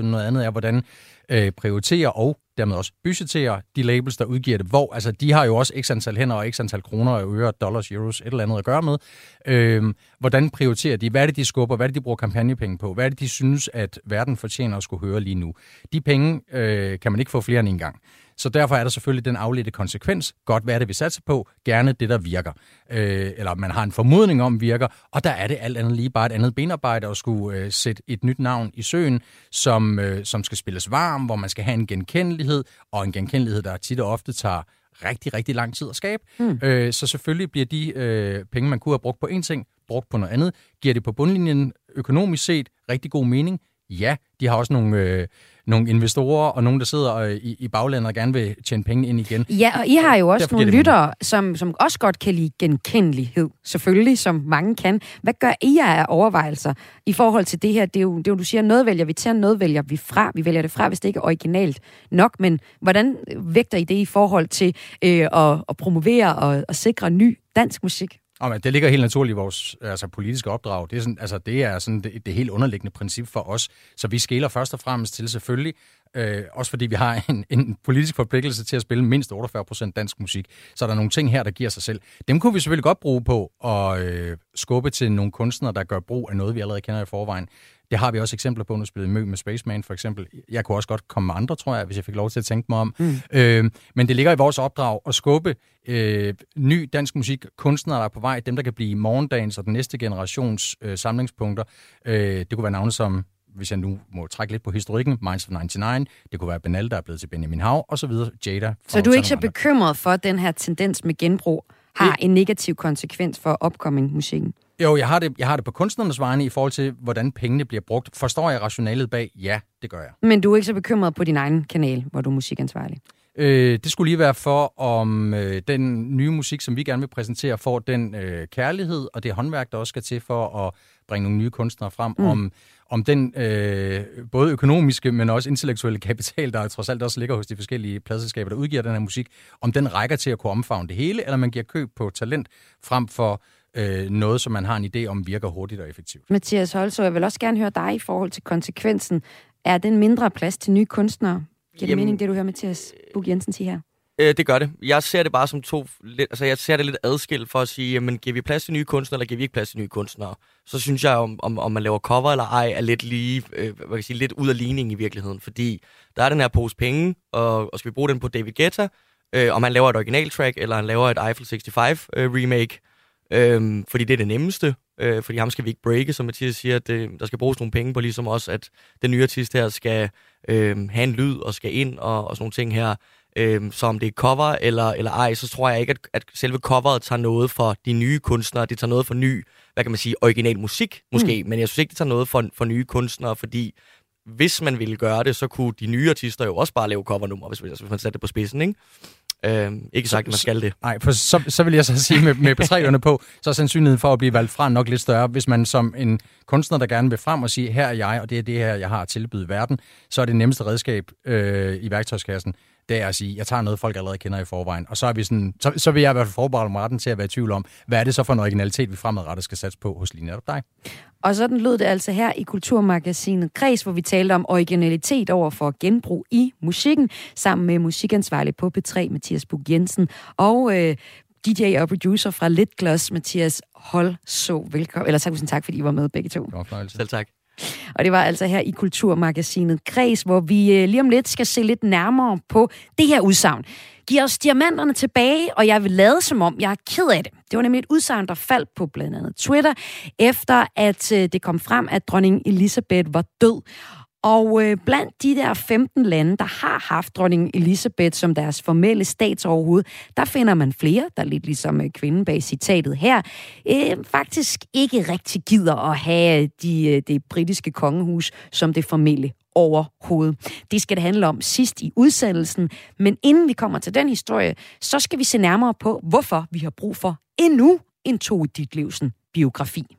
S5: label, noget andet er, hvordan øh, prioriterer og dermed også budgeterer de labels, der udgiver det. Hvor, altså, de har jo også x antal hænder og x antal kroner og øre, dollars, euros, et eller andet at gøre med. Øh, hvordan prioriterer de? Hvad er det, de skubber? Hvad er det, de bruger kampagnepenge på? Hvad er det, de synes, at verden fortjener at skulle høre lige nu? De penge øh, kan man ikke få flere end en gang. Så derfor er der selvfølgelig den afledte konsekvens. Godt, hvad er det, vi satser på? Gerne det, der virker. Øh, eller man har en formodning om, virker. Og der er det alt andet lige bare et andet benarbejde at skulle øh, sætte et nyt navn i søen, som, øh, som skal spilles varm, hvor man skal have en genkendelighed, og en genkendelighed, der tit og ofte tager rigtig, rigtig lang tid at skabe. Mm. Øh, så selvfølgelig bliver de øh, penge, man kunne have brugt på en ting, brugt på noget andet. Giver det på bundlinjen økonomisk set rigtig god mening? Ja, de har også nogle, øh, nogle investorer og nogen, der sidder øh, i, i baglandet og gerne vil tjene penge ind igen.
S1: Ja, og I har jo også nogle lyttere, som, som også godt kan lide genkendelighed, selvfølgelig, som mange kan. Hvad gør I af overvejelser i forhold til det her? Det er jo, det er jo du siger, noget vælger vi til, og noget vælger vi fra. Vi vælger det fra, hvis det ikke er originalt nok, men hvordan vægter I det i forhold til øh, at, at promovere og at sikre ny dansk musik?
S5: Oh, men det ligger helt naturligt i vores altså, politiske opdrag. Det er sådan, altså, det, er sådan det, det helt underliggende princip for os. Så vi skeler først og fremmest til selvfølgelig, øh, også fordi vi har en, en politisk forpligtelse til at spille mindst otteogfyrre procent dansk musik. Så er der nogle ting her, der giver sig selv. Dem kunne vi selvfølgelig godt bruge på at øh, skubbe til nogle kunstnere, der gør brug af noget, vi allerede kender i forvejen. Det har vi også eksempler på, når vi spillede Mø med Spaceman for eksempel. Jeg kunne også godt komme med andre, tror jeg, hvis jeg fik lov til at tænke mig om. Mm. Øh, men det ligger i vores opdrag at skubbe øh, ny dansk musik, kunstnere, der er på vej, dem, der kan blive morgendagens og den næste generations øh, samlingspunkter. Øh, det kunne være navne som, hvis jeg nu må trække lidt på historikken, Minds of nioghalvfems, det kunne være Benal, der er blevet til Benjamin Hav, og så videre, Jada.
S1: Så du er ikke så bekymret for, at den her tendens med genbrug har en negativ konsekvens for upcoming-musikken?
S5: Jo, jeg har, det, jeg har det på kunstnernes vegne i forhold til, hvordan pengene bliver brugt. Forstår jeg rationalet bag? Ja, det gør jeg.
S1: Men du er ikke så bekymret på din egen kanal, hvor du er musikansvarlig?
S5: Øh, det skulle lige være for, om øh, den nye musik, som vi gerne vil præsentere, får den øh, kærlighed og det håndværk, der også skal til for at bringe nogle nye kunstnere frem. Mm. Om, om den øh, både økonomiske, men også intellektuelle kapital, der trods alt også ligger hos de forskellige pladselskaber, der udgiver den her musik, om den rækker til at kunne omfavne det hele, eller man giver køb på talent frem for øh, noget, som man har en idé om virker hurtigt og effektivt.
S1: Mathias Holso, jeg vil også gerne høre dig i forhold til konsekvensen. Er den mindre plads til nye kunstnere? Giver det mening, det du hører Mathias Buch Jensen sige her?
S4: Øh, det gør det. Jeg ser det bare som to... Lidt, altså, jeg ser det lidt adskilt for at sige, jamen, giver vi plads til nye kunstnere, eller giver vi ikke plads til nye kunstnere? Så synes jeg, om, om, om man laver cover eller ej, er lidt lige, øh, hvad kan jeg sige, lidt ud af ligningen i virkeligheden. Fordi der er den her pose penge, og, og skal vi bruge den på David Guetta, øh, om han laver et originaltrack, eller han laver et Eiffel seksoghalvfems øh, remake, øh, fordi det er det nemmeste. Øh, fordi ham skal vi ikke breake, som Mathias siger, at det, der skal bruges nogle penge på, ligesom også, at den nye artist her skal øh, have en lyd og skal ind og, og sådan nogle ting her. Øh, så om det er cover eller, eller ej, så tror jeg ikke, at, at selve coveret tager noget for de nye kunstnere. Det tager noget for ny, hvad kan man sige, original musik måske, mm. men jeg synes ikke, det tager noget for, for nye kunstnere, fordi hvis man ville gøre det, så kunne de nye artister jo også bare lave covernummer, hvis, hvis man satte det på spidsen, ikke? Øh, ikke sagt, at man skal det.
S5: Nej, for så, så vil jeg så sige med, med betrækkerne på, så er sandsynligheden for at blive valgt fra nok lidt større. Hvis man som en kunstner, der gerne vil frem og sige, her er jeg, og det er det her, jeg har at tilbyde verden, så er det nemmeste redskab øh, i værktøjskassen, det er at sige, jeg tager noget, folk allerede kender i forvejen. Og så, er vi sådan, så, så vil jeg i hvert fald forberede mig retten til at være i tvivl om, hvad er det så for en originalitet, vi fremadrettet skal satse på hos lige netop dig.
S1: Og sådan lød det altså her i Kulturmagasinet Kreds, hvor vi talte om originalitet over for genbrug i musikken, sammen med musikansvarlig på P tre, Mathias Buch Jensen, og øh, D J og producer fra Litgloss, Mathias Holso. Velkommen, eller tusind tak, fordi I var med begge to.
S4: Selv tak.
S1: Og det var altså her i Kulturmagasinet Kreds, hvor vi øh, lige om lidt skal se lidt nærmere på det her udsagn. Giv os diamanterne tilbage, og jeg vil lade som om, jeg er ked af det. Det var nemlig et udsagn, der faldt på blandt andet Twitter, efter at øh, det kom frem, at dronning Elizabeth var død. Og øh, blandt de der femten lande, der har haft dronning Elizabeth som deres formelle statsoverhoved, der finder man flere, der lidt ligesom kvinden bag citatet her, øh, faktisk ikke rigtig gider at have de, det britiske kongehus som det formelle overhoved. Det skal det handle om sidst i udsendelsen, men inden vi kommer til den historie, så skal vi se nærmere på, hvorfor vi har brug for endnu en Tove Ditlevsen biografi.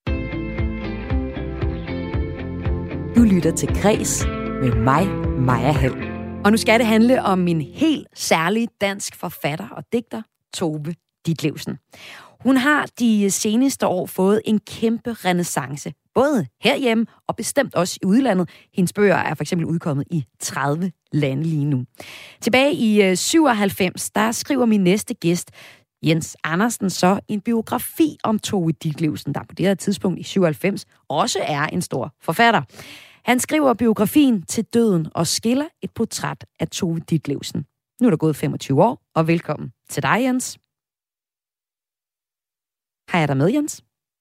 S1: Du lytter til Kreds med mig, Maja Hall. Og nu skal det handle om min helt særlige dansk forfatter og digter, Tove Ditlevsen. Hun har de seneste år fået en kæmpe renæssance, både herhjemme og bestemt også i udlandet. Hendes bøger er for eksempel udkommet i tredive lande lige nu. Tilbage i syvoghalvfems, der skriver min næste gæst, Jens Andersen, så en biografi om Tove Ditlevsen, der på det her tidspunkt i syvoghalvfems også er en stor forfatter. Han skriver biografien Til døden og skiller et portræt af Tove Ditlevsen. Nu er der gået femogtyve år, og velkommen til dig, Jens. Har jeg dig med, Jens?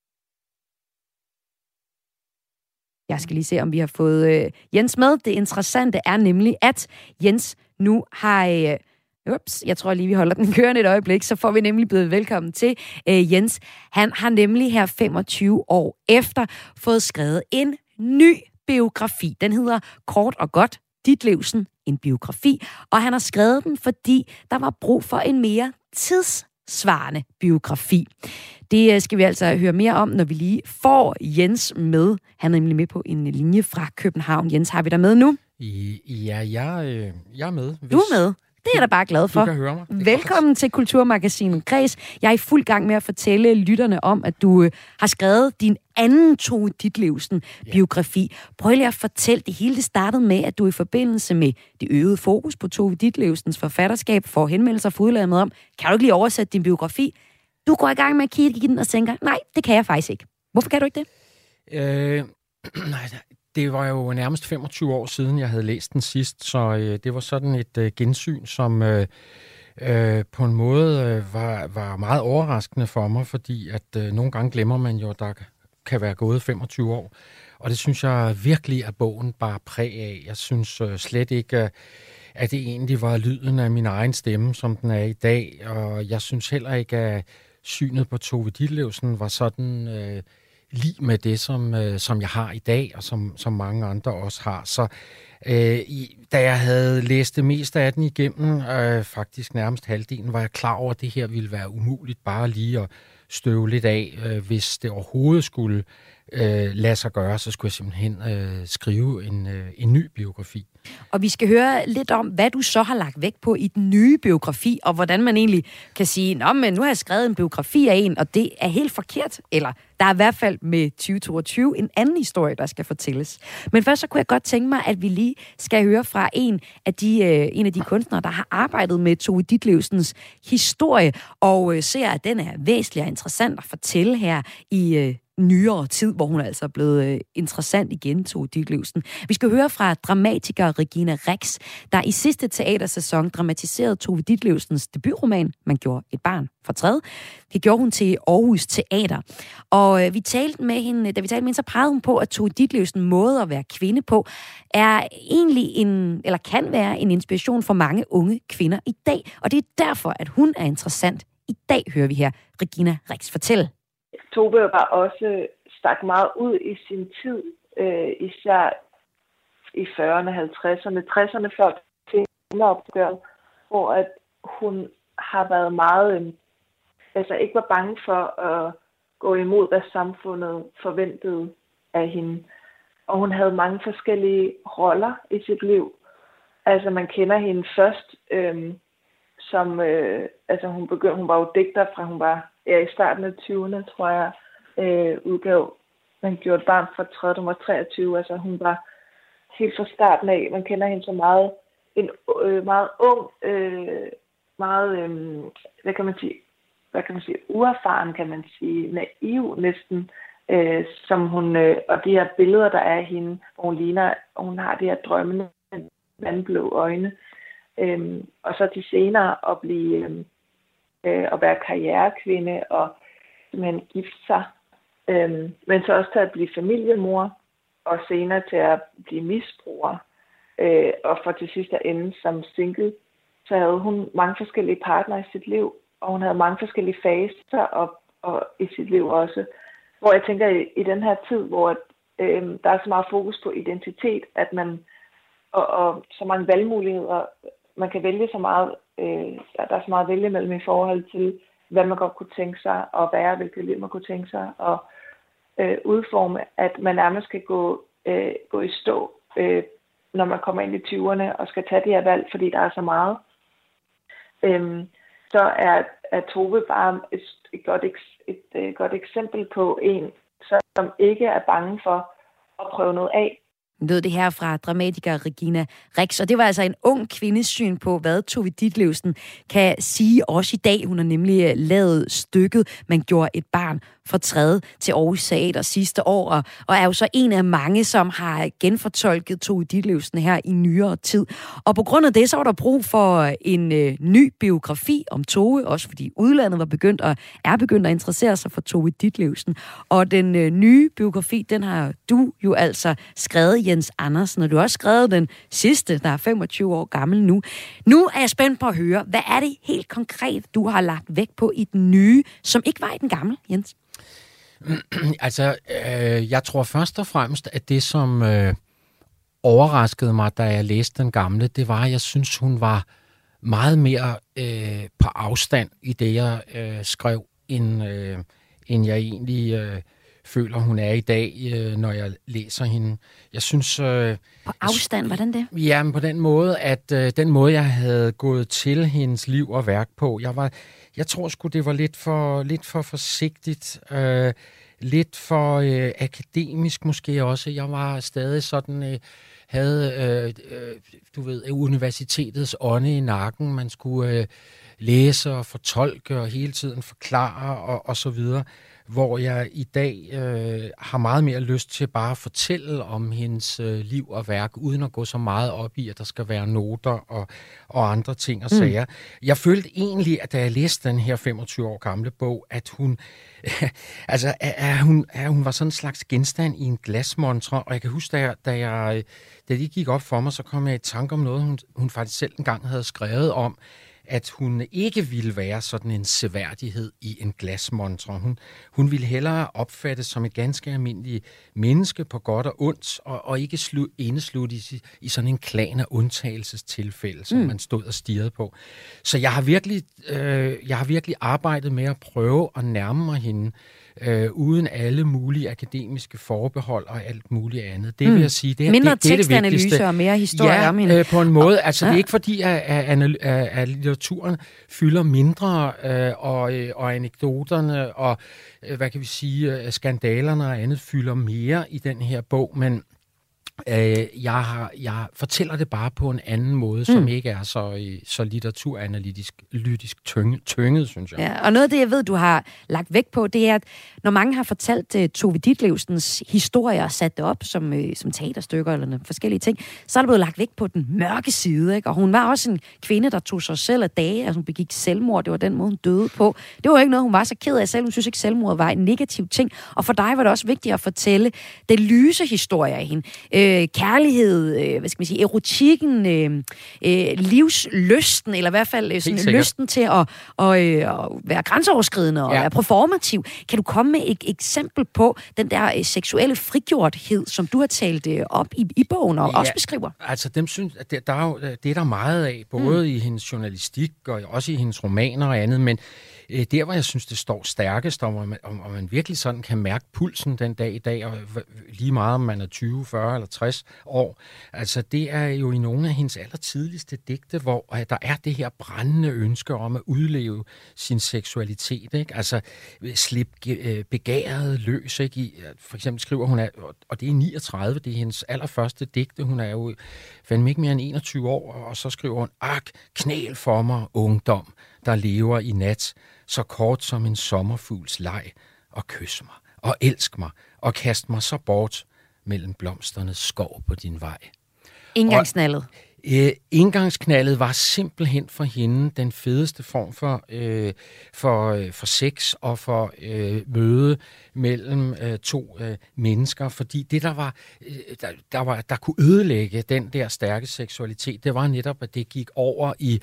S1: Jeg skal lige se, om vi har fået øh, Jens med. Det interessante er nemlig, at Jens nu har... Øh, ups, jeg tror lige, vi holder den kørende et øjeblik, så får vi nemlig blevet velkommen til øh, Jens. Han har nemlig her femogtyve år efter fået skrevet en ny biografi. Den hedder Kort og godt Ditlevsen, en biografi, og han har skrevet den, fordi der var brug for en mere tidssvarende biografi. Det skal vi altså høre mere om, når vi lige får Jens med. Han er nemlig med på en linje fra København. Jens, har vi dig med nu?
S5: Ja, jeg, jeg er med. Hvis...
S1: Du er med. Det er jeg da bare glad for.
S5: Du kan høre mig.
S1: Velkommen til Kulturmagasinet Kreds. Jeg er i fuld gang med at fortælle lytterne om, at du øh, har skrevet din anden Tove Ditlevsen-biografi. Ja. Prøv lige at fortælle det hele. Det startede med, at du i forbindelse med det øgede fokus på Tove Ditlevsens forfatterskab får henvendelser fra udlandet om, kan du ikke lige oversætte din biografi? Du går i gang med at kigge i den og tænker, nej, det kan jeg faktisk ikke. Hvorfor kan du ikke det?
S5: Øh, nej, det var jo nærmest femogtyve år siden, jeg havde læst den sidst, så øh, det var sådan et øh, gensyn, som øh, øh, på en måde øh, var, var meget overraskende for mig, fordi at øh, nogle gange glemmer man jo, at der kan være gået femogtyve år. Og det synes jeg virkelig, at bogen bare præg af. Jeg synes øh, slet ikke, at det egentlig var lyden af min egen stemme, som den er i dag. Og jeg synes heller ikke, at synet på Tove Ditlevsen var sådan... Øh, lige med det, som, øh, som jeg har i dag, og som, som mange andre også har. Så øh, i, da jeg havde læst det meste af den igennem, øh, faktisk nærmest halvdelen, var jeg klar over, at det her ville være umuligt bare lige at støve lidt af. Øh, hvis det overhovedet skulle øh, lade sig gøre, så skulle jeg simpelthen øh, skrive en, øh, en ny biografi.
S1: Og vi skal høre lidt om, hvad du så har lagt vægt på i den nye biografi, og hvordan man egentlig kan sige, nå, men nu har jeg skrevet en biografi af en, og det er helt forkert. Eller der er i hvert fald med tyve toogtyve en anden historie, der skal fortælles. Men først så kunne jeg godt tænke mig, at vi lige skal høre fra en af de, øh, en af de kunstnere, der har arbejdet med Tove Ditlevsens historie, og øh, ser, at den er væsentlig og interessant at fortælle her i øh, nyere tid, hvor hun altså er blevet øh, interessant igen, Tove Ditlevsen. Vi skal høre fra dramatiker Regina Rex, der i sidste teatersæson dramatiserede Tove Ditlevsens debutroman, Man gjorde et barn fortræd. Det gjorde hun til Aarhus Teater. Og øh, vi talte med hende, da vi talte med hende, så pegede hun på, at Tove Ditlevsens måde at være kvinde på, er egentlig en, eller kan være en inspiration for mange unge kvinder i dag. Og det er derfor, at hun er interessant. I dag hører vi her Regina Rex fortælle.
S8: Tove var også stak meget ud i sin tid, øh, især i fyrrerne, halvtredserne, tresserne før kvindeopgøret, hvor at hun har været meget, øh, altså ikke var bange for at gå imod, hvad samfundet forventede af hende. Og hun havde mange forskellige roller i sit liv. Altså man kender hende først, øh, som, øh, altså hun begyndte, hun var jo digter fra hun var ja, i starten af tyverne, tror jeg, øh, udgav Man gjorde et barn fortræd, hun var treogtyve, altså hun var helt fra starten af, man kender hende så meget, en øh, meget ung, øh, meget, øh, hvad kan man sige, hvad kan man sige, uerfaren, kan man sige, naiv næsten, øh, som hun, øh, og de her billeder, der er af hende, hvor hun ligner, og hun har de her drømmende, vandblå øjne, øh, og så de senere at blive, øh, øh, at være karrierekvinde, og simpelthen gifte sig, øh, men så også til at blive familiemor, og senere til at blive misbruger, øh, og for til sidst at ende som single, så havde hun mange forskellige partnere i sit liv, og hun havde mange forskellige faser og, og i sit liv også. Hvor jeg tænker, i, i den her tid, hvor øh, der er så meget fokus på identitet, at man, og, og så mange valgmuligheder, man kan vælge så meget, øh, der er så meget at vælge mellem i forhold til, hvad man godt kunne tænke sig at være, hvilket liv man kunne tænke sig at øh, udforme, at man nærmest skal gå, øh, gå i stå, øh, når man kommer ind i tyverne og skal tage de her valg, fordi der er så meget. Øhm, så er, er Tove bare et, et, godt, et, et, et godt eksempel på en, som ikke er bange for at prøve noget af.
S1: Lød det her fra dramatiker Regina Rix, og det var altså en ung kvindes syn på, hvad Tove Ditlevsen kan sige også i dag. Hun har nemlig lavet stykket Man gjorde et barn fortræd til Aarhus Teater sidste år, og, og er jo så en af mange, som har genfortolket Tove Ditlevsen her i nyere tid. Og på grund af det, så var der brug for en øh, ny biografi om Tove, også fordi udlandet var begyndt og er begyndt at interessere sig for Tove Ditlevsen. Og den øh, nye biografi, den har du jo altså skrevet, Jens Andersen, og du har også skrevet den sidste, der er femogtyve år gammel nu. Nu er jeg spændt på at høre, hvad er det helt konkret, du har lagt vægt på i den nye, som ikke var i den gamle, Jens?
S9: Altså, øh, jeg tror først og fremmest, at det, som øh, overraskede mig, da jeg læste den gamle, det var, at jeg synes, hun var meget mere øh, på afstand i det, jeg øh, skrev, end, øh, end jeg egentlig øh, føler, hun er i dag, øh, når jeg læser hende. Jeg synes... Øh,
S1: på afstand, hvordan det?
S9: Jamen, på den måde, at øh, den måde, jeg havde gået til hendes liv og værk på, jeg var... Jeg tror sgu, det var lidt for, lidt for forsigtigt, øh, lidt for øh, akademisk måske også. Jeg var stadig sådan, øh, havde, øh, øh, du ved, universitetets ånde i nakken. Man skulle øh, læse og fortolke og hele tiden forklare og, og så videre. Hvor jeg i dag øh, har meget mere lyst til bare at fortælle om hendes øh, liv og værk, uden at gå så meget op i, at der skal være noter og, og andre ting og sager. Mm. Jeg følte egentlig, at da jeg læste den her femogtyve år gamle bog, at hun, altså, at hun, at hun var sådan en slags genstand i en glasmontre, og jeg kan huske, da, jeg, da, jeg, da det gik op for mig, så kom jeg i tanke om noget, hun, hun faktisk selv engang havde skrevet om, at hun ikke ville være sådan en seværdighed i en glasmontre. Hun, hun ville hellere opfattes som et ganske almindeligt menneske på godt og ondt, og, og ikke slu, indeslut i, i sådan en klan af undtagelsestilfælde, som mm. man stod og stirrede på. Så jeg har virkelig, øh, jeg har virkelig arbejdet med at prøve at nærme mig hende, øh, uden alle mulige akademiske forbehold og alt muligt andet. Det mm. vil jeg sige, det,
S1: mindre
S9: det, det er det vigtigste.
S1: Og mere historie
S9: ja,
S1: om hende.
S9: Øh, på en måde. Altså, ja. Det er ikke fordi, at, at, at, at litteraturen fylder mindre, øh, og, og anekdoterne og, øh, hvad kan vi sige, skandalerne og andet fylder mere i den her bog, men Øh, jeg, har, jeg fortæller det bare på en anden måde, som mm. ikke er så, så litteraturanalytisk lytisk tynget, tynget, synes jeg.
S1: Ja, og noget af det, jeg ved, du har lagt vægt på, det er, at når mange har fortalt uh, Tove Ditlevsens historier og sat det op som, uh, som teaterstykker eller forskellige ting, så er der blevet lagt vægt på den mørke side, ikke? Og hun var også en kvinde, der tog sig selv af dage, altså hun begik selvmord, det var den måde, hun døde på. Det var ikke noget, hun var så ked af selv, hun synes ikke, selvmord var en negativ ting, og for dig var det også vigtigt at fortælle den lyse historie af hende. Øh, kærlighed, øh, hvad skal man sige, erotikken, øh, øh, livslysten, eller i hvert fald øh, sådan, lysten til at, og, øh, at være grænseoverskridende og ja. være performativ. Kan du komme med et eksempel på den der øh, seksuelle frigjorthed, som du har talt øh, op i, i bogen og ja, også beskriver?
S9: Altså dem synes, at det, der er jo, det er der meget af, både mm. i hendes journalistik og også i hendes romaner og andet, men øh, der, hvor jeg synes, det står stærkest, og man, og man virkelig sådan kan mærke pulsen den dag i dag, og lige meget om man er tyve, fyrre eller tres år. Altså, det er jo i nogle af hendes allertidligste digte, hvor der er det her brændende ønske om at udleve sin seksualitet, ikke? Altså, slippe begæret løs, ikke? For eksempel skriver hun, og det er niogtredive, det er hendes allerførste digte, hun er jo fandme ikke mere end enogtyve år, og så skriver hun, ak, knæl for mig, ungdom, der lever i nat, så kort som en sommerfugls leg, og kys mig, og elsk mig, og kast mig så bort mellem blomsternes skov på din vej.
S1: Indgangsknaldet.
S9: Øh, indgangsknaldet var simpelthen for hende den fedeste form for, øh, for, øh, for sex og for øh, møde mellem øh, to øh, mennesker, fordi det, der var, øh, der, der var, der kunne ødelægge den der stærke seksualitet, det var netop, at det gik over i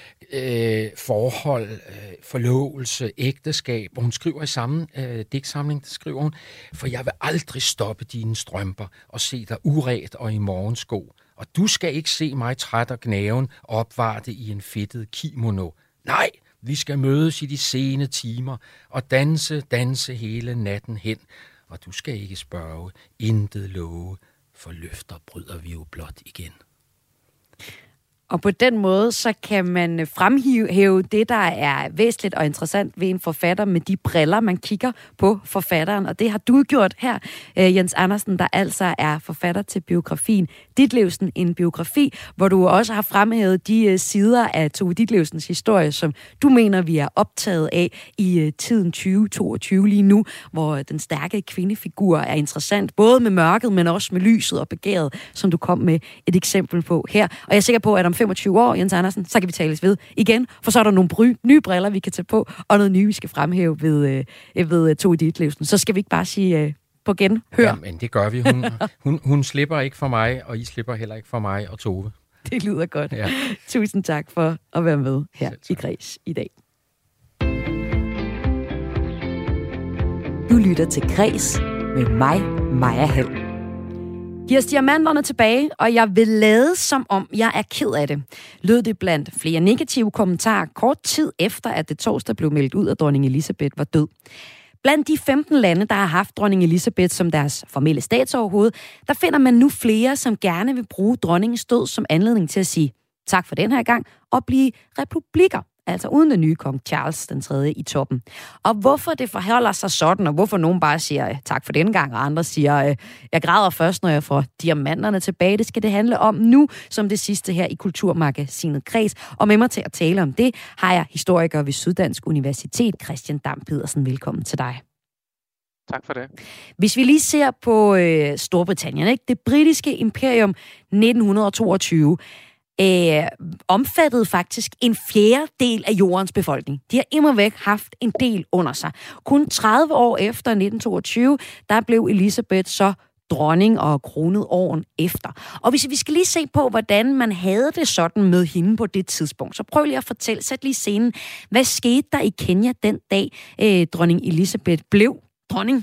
S9: øh, forhold, øh, forlovelse, ægteskab, og hun skriver i samme øh, digtsamling, der skriver hun, for jeg vil aldrig stoppe dine strømper og se dig uret og i morgensko. Og du skal ikke se mig træt og gnaven opvarte i en fedtet kimono. Nej, vi skal mødes i de sene timer og danse, danse hele natten hen. Og du skal ikke spørge, intet love, for løfter bryder vi jo blot igen.
S1: Og på den måde, så kan man fremhæve det, der er væsentligt og interessant ved en forfatter med de briller, man kigger på forfatteren. Og det har du gjort her, Jens Andersen, der altså er forfatter til biografien Ditlevsen, en biografi, hvor du også har fremhævet de sider af Tove Ditlevsens historie, som du mener, vi er optaget af i tiden tyve toogtyve lige nu, hvor den stærke kvindefigur er interessant, både med mørket, men også med lyset og begæret, som du kom med et eksempel på her. Og jeg er sikker på, at om femogtyve år, Jens Andersen, så kan vi tales ved igen, for så er der nogle bry, nye briller, vi kan tage på, og noget nye, vi skal fremhæve ved, øh, ved Tove Ditlevsen. Så skal vi ikke bare sige øh, på genhør.
S9: Jamen, det gør vi. Hun, hun, hun slipper ikke for mig, og I slipper heller ikke for mig og Tove.
S1: Det lyder godt.
S9: Ja.
S1: Tusind tak for at være med her i Kres i dag. Du lytter til Kres med mig, Maja Hall. Giv os diamanterne tilbage, og jeg vil lade som om, jeg er ked af det. Lød det blandt flere negative kommentarer kort tid efter, at det torsdag blev meldt ud, at dronning Elisabeth var død. Blandt de femten lande, der har haft dronning Elisabeth som deres formelle statsoverhoved, der finder man nu flere, som gerne vil bruge dronningens død som anledning til at sige tak for den her gang og blive republikker. Altså uden den nye kong Charles den tredje i toppen. Og hvorfor det forholder sig sådan, og hvorfor nogen bare siger tak for den gang, og andre siger, jeg græder først, når jeg får diamanterne tilbage, det skal det handle om nu, som det sidste her i Kulturmagasinet Kres. Og med mig til at tale om det, har jeg historiker ved Syddansk Universitet, Christian Dam Pedersen. Velkommen til dig.
S10: Tak for det.
S1: Hvis vi lige ser på øh, Storbritannien, ikke? Det britiske imperium nitten toogtyve, Øh, omfattede faktisk en fjerdedel af jordens befolkning. De har immervæk haft en del under sig. Kun tredive år efter nitten toogtyve, der blev Elisabeth så dronning og kronet åren efter. Og hvis vi skal lige se på, hvordan man havde det sådan med hende på det tidspunkt, så prøv lige at fortælle, sæt lige scenen. Hvad skete der i Kenya den dag, øh, dronning Elisabeth blev dronning?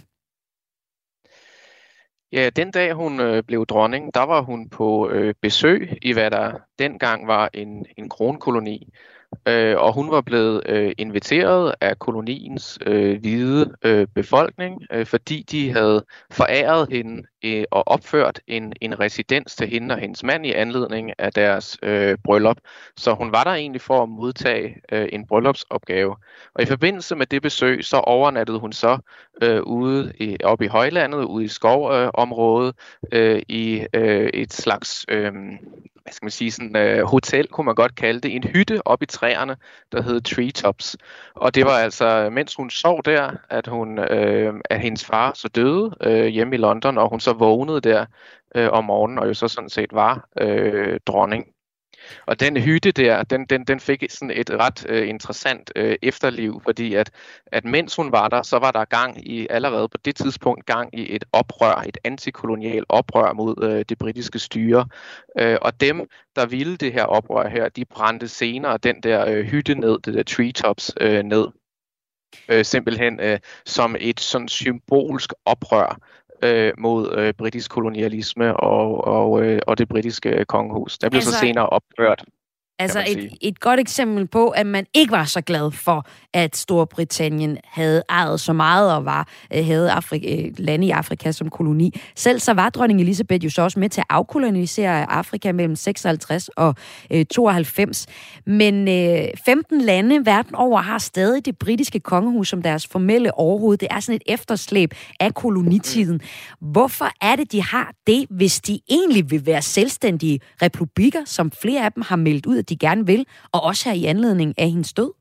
S10: Ja, den dag hun øh, blev dronning, der var hun på øh, besøg i hvad der dengang var en, en kronkoloni. Øh, og hun var blevet øh, inviteret af koloniens øh, hvide øh, befolkning, øh, fordi de havde foræret hende øh, og opført en, en residens til hende og hendes mand i anledning af deres øh, bryllup. Så hun var der egentlig for at modtage øh, en bryllupsopgave. Og i forbindelse med det besøg, så overnattede hun så øh, ude i, oppe i højlandet, ude i skovområdet, øh, i øh, et slags øh, hvad skal man sige, sådan, øh, hotel, kunne man godt kalde det, en hytte oppe i træerne, der hed Treetops. Og det var altså, mens hun sov der, at, hun, øh, at hendes far så døde øh, hjemme i London, og hun så vågnede der øh, om morgenen, og jo så sådan set var øh, dronning. Og den hytte der, den, den, den fik sådan et ret øh, interessant øh, efterliv, fordi at, at mens hun var der, så var der gang i, allerede på det tidspunkt, gang i et oprør, et antikolonial oprør mod øh, det britiske styre. Øh, og dem, der ville det her oprør her, de brændte senere den der øh, hytte ned, det der Treetops øh, ned. Øh, simpelthen øh, som et sådan symbolsk oprør øh, mod øh, britisk kolonialisme og, og, øh, og det britiske kongehus. Den blev altså, så senere opført.
S1: Altså et, et godt eksempel på, at man ikke var så glad for, at Storbritannien havde ejet så meget og var, havde Afrika, lande i Afrika som koloni. Selv så var dronning Elisabeth jo så også med til at afkolonisere Afrika mellem seksoghalvtreds og tooghalvfems. Men øh, femten lande verden over har stadig det britiske kongehus som deres formelle overhoved. Det er sådan et efterslæb af kolonitiden. Hvorfor er det, de har det, hvis de egentlig vil være selvstændige republikker, som flere af dem har meldt ud, at de gerne vil, og også her i anledning af hendes død?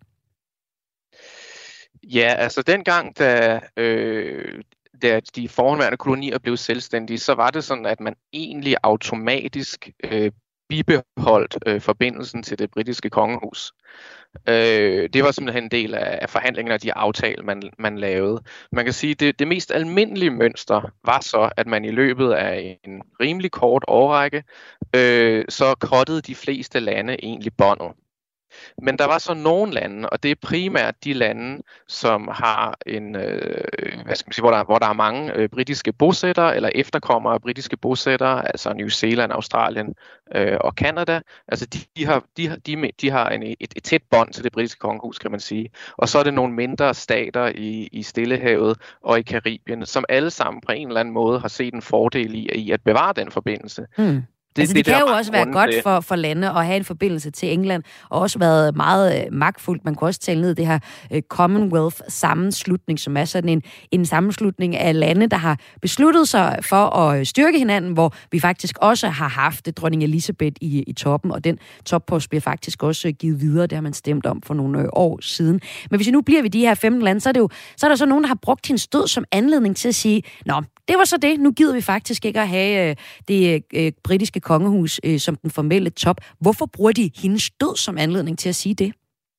S10: Ja, altså dengang, da, øh, da de forhenværende kolonier blev selvstændige, så var det sådan, at man egentlig automatisk øh, bibeholdt øh, forbindelsen til det britiske kongehus. Øh, det var simpelthen en del af, af forhandlingerne og de aftaler, man, man lavede. Man kan sige, at det, det mest almindelige mønster var så, at man i løbet af en rimelig kort årrække, øh, så kottede de fleste lande egentlig båndet. Men der var så nogle lande, og det er primært de lande, som har en, øh, hvad skal man sige, hvor der, hvor der er mange øh, britiske bosættere eller efterkommere af britiske bosættere, altså New Zealand, Australien øh, og Canada. Altså de, de har, de, de, de har en, et, et tæt bånd til det britiske kongehus, kan man sige. Og så er det nogle mindre stater i, i Stillehavet og i Karibien, som alle sammen på en eller anden måde har set en fordel i, i at bevare den forbindelse. Mm. Det,
S1: altså,
S10: det,
S1: det, det kan
S10: der
S1: jo også være
S10: grund
S1: godt
S10: til.
S1: for, for lande at have en forbindelse til England, og også været meget øh, magtfuldt. Man kunne også tale ned det her øh, Commonwealth-sammenslutning, som er sådan en, en sammenslutning af lande, der har besluttet sig for at styrke hinanden, hvor vi faktisk også har haft dronning Elizabeth i, i toppen, og den toppost bliver faktisk også givet videre. Det har man stemt om for nogle øh, år siden. Men hvis vi nu bliver ved de her femten lande, så er, det jo, så er der så nogen, der har brugt hendes død som anledning til at sige, nå, det var så det. Nu gider vi faktisk ikke at have øh, det øh, britiske kongehus øh, som den formelle top. Hvorfor bruger de hendes død som anledning til at sige det?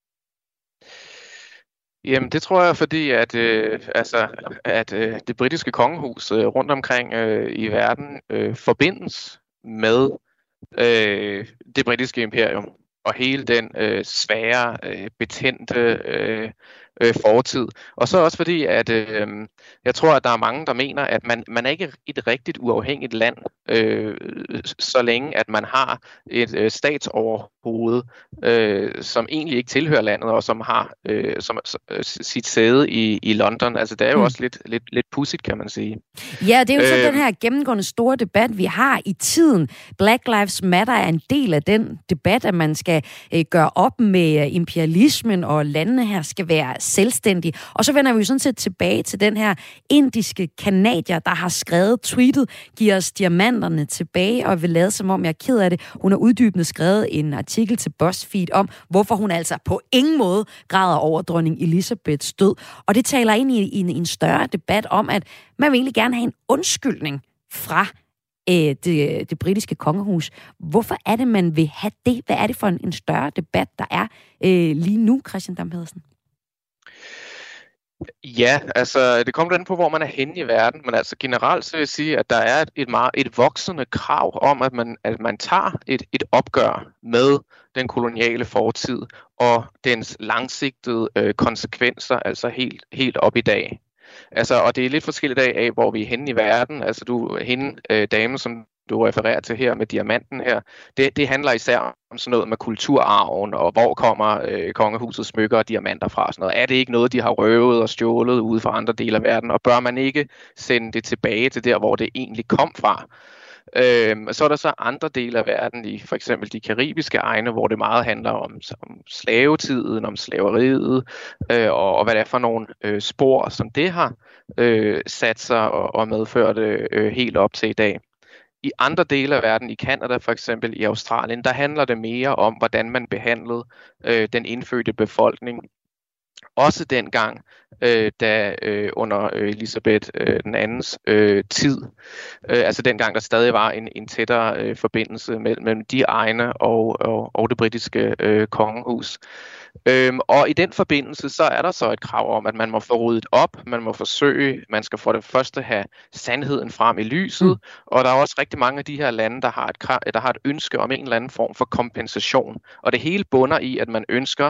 S10: Jamen, det tror jeg, fordi at, øh, altså, at øh, det britiske kongehus øh, rundt omkring øh, i verden øh, forbindes med øh, det britiske imperium og hele den øh, svære, øh, betændte øh, øh, fortid. Og så også fordi, at øh, jeg tror, at der er mange, der mener, at man, man er ikke et rigtigt uafhængigt land, øh, så længe at man har et øh, statsoverhoved, øh, som egentlig ikke tilhører landet, og som har øh, som, øh, sit sæde i, i London. Altså, det er jo mm. også lidt, lidt, lidt pudsigt, kan man sige.
S1: Ja, det er jo sådan
S10: øh,
S1: den her gennemgående store debat, vi har i tiden. Black Lives Matter er en del af den debat, at man skal øh, gøre op med imperialismen, og landene her skal være selvstændige. Og så vender vi jo sådan set tilbage til den her indiske kanadier, der har skrevet, tweetet, giver os diamanterne tilbage, og vil lade som om, jeg er ked af det. Hun har uddybende skrevet en artikel til BuzzFeed om, hvorfor hun altså på ingen måde græder over dronning Elizabeths død. Og det taler ind i, i, en, i en større debat om, at man vil egentlig gerne have en undskyldning fra øh, det, det britiske kongehus. Hvorfor er det, man vil have det? Hvad er det for en, en større debat, der er øh, lige nu, Christian Dam Pedersen?
S10: Ja, altså det kommer an på, hvor man er henne i verden, men altså generelt så vil jeg sige, at der er et, et, meget, et voksende krav om, at man, at man tager et, et opgør med den koloniale fortid og dens langsigtede øh, konsekvenser, altså helt, helt op i dag. Altså, og det er lidt forskelligt af, hvor vi er henne i verden. Altså du, hende øh, dame, som du refererer til her med diamanten her, det, det handler især om sådan noget med kulturarven, og hvor kommer øh, kongehusets smykker og diamanter fra. Sådan noget. Er det ikke noget, de har røvet og stjålet ude fra andre dele af verden, og bør man ikke sende det tilbage til der, hvor det egentlig kom fra? Øhm, så er der så andre dele af verden, i for eksempel de karibiske egne, hvor det meget handler om, om slavetiden, om slaveriet, øh, og, og hvad det er for nogle øh, spor, som det har øh, sat sig og, og medført øh, helt op til i dag. I andre dele af verden, i Canada for eksempel, i Australien, der handler det mere om, hvordan man behandlede øh, den indfødte befolkning. Også dengang, øh, da øh, under øh, Elizabeth øh, den andens øh, tid, øh, altså dengang der stadig var en, en tættere øh, forbindelse mellem, mellem de egne og, og, og det britiske øh, kongehus. Øhm, og i den forbindelse, så er der så et krav om, at man må få ryddet op, man må forsøge, man skal for det første have sandheden frem i lyset, mm. og der er også rigtig mange af de her lande, der har, et, der har et ønske om en eller anden form for kompensation. Og det hele bunder i, at man ønsker,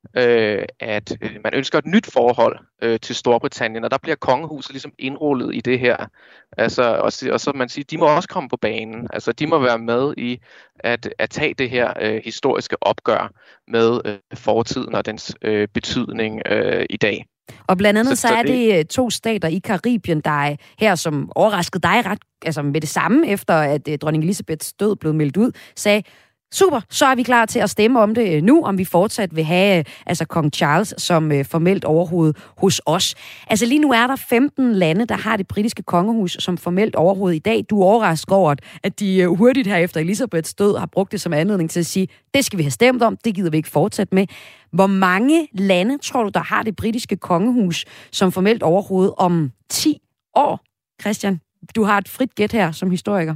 S10: øh, at øh, man ønsker et nyt forhold øh, til Storbritannien, og der bliver kongehuset ligesom indrullet i det her. Altså, og, og så man siger, de må også komme på banen, altså de må være med i at, at tage det her øh, historiske opgør med øh, fortiden og dens øh, betydning øh, i dag.
S1: Og blandt andet så, så er det to stater i Karibien, der er her, som overraskede dig ret, altså med det samme, efter at uh, dronning Elizabeths død blev meldt ud, sagde, super, så er vi klar til at stemme om det nu, om vi fortsat vil have altså kong Charles som uh, formelt overhoved hos os. Altså lige nu er der femten lande, der har det britiske kongehus som formelt overhoved i dag. Du er overrasket over, at de uh, hurtigt her efter Elizabeths død har brugt det som anledning til at sige, det skal vi have stemt om, det gider vi ikke fortsætte med. Hvor mange lande tror du, der har det britiske kongehus som formelt overhoved om ti år? Christian, du har et frit gæt her som historiker.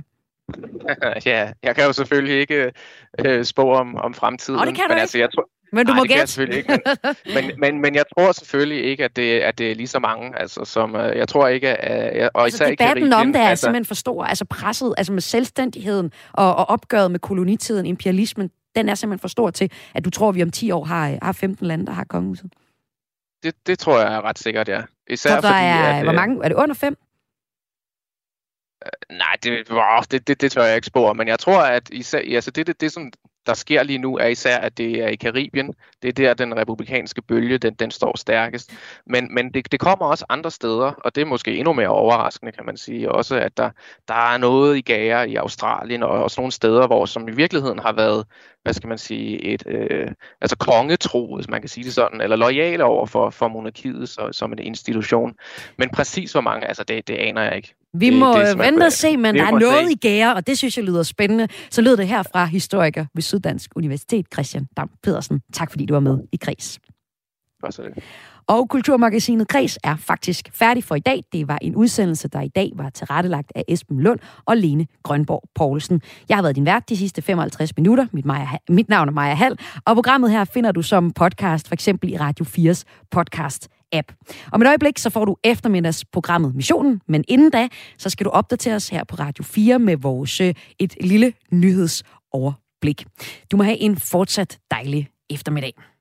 S10: Ja, jeg kan jo selvfølgelig ikke øh, spå om, om fremtiden.
S1: Oh, det kan du
S10: men
S1: ikke.
S10: Altså, jeg tror,
S1: men du
S10: nej,
S1: må
S10: det kan jeg
S1: gætte.
S10: selvfølgelig ikke. Men, men, men, men jeg tror selvfølgelig ikke, at det, at det er lige så mange. Altså, som, øh, jeg tror ikke, at... Jeg, og
S1: altså,
S10: især
S1: debatten
S10: Karibien,
S1: om det er
S10: altså,
S1: simpelthen for stor. Altså presset, altså med selvstændigheden og, og opgøret med kolonitiden, imperialismen, den er simpelthen for stor til, at du tror, at vi om ti år har, har femten lande, der har kongehuset.
S10: Det, det tror jeg er ret sikkert, ja. Især
S1: så der
S10: fordi,
S1: er,
S10: at,
S1: hvor mange? Er det under fem?
S10: Nej, det, wow, det, det, det tør jeg ikke spå, men jeg tror, at især, altså det, det, det, som der sker lige nu, er især, at det er i Karibien. Det er der, den republikanske bølge, den, den står stærkest. Men, men det, det kommer også andre steder, og det er måske endnu mere overraskende, kan man sige. Også, at der, der er noget i gære i Australien, og også nogle steder, hvor som i virkeligheden har været, hvad skal man sige, et øh, altså kongetro, hvis man kan sige det sådan, eller loyale over for, for monarkiet så, som en institution. Men præcis hvor mange, altså det, det aner jeg ikke.
S1: Vi
S10: det,
S1: må
S10: det,
S1: vente og se, men der er noget
S10: se.
S1: i gære, og det synes jeg lyder spændende. Så lød det her fra historiker ved Syddansk Universitet, Christian Dam Pedersen. Tak fordi du var med i Kreds. Og Kulturmagasinet Kreds er faktisk færdig for i dag. Det var en udsendelse, der i dag var tilrettelagt af Esben Lund og Lene Grønborg Poulsen. Jeg har været din vært de sidste femoghalvtreds minutter. Mit, Maja, mit navn er Maja Hall, og programmet her finder du som podcast, for eksempel i Radio fires podcast-app. Om et øjeblik, så får du eftermiddagsprogrammet Missionen, men inden da, så skal du opdatere os her på Radio fire med vores et lille nyhedsoverblik. Du må have en fortsat dejlig eftermiddag.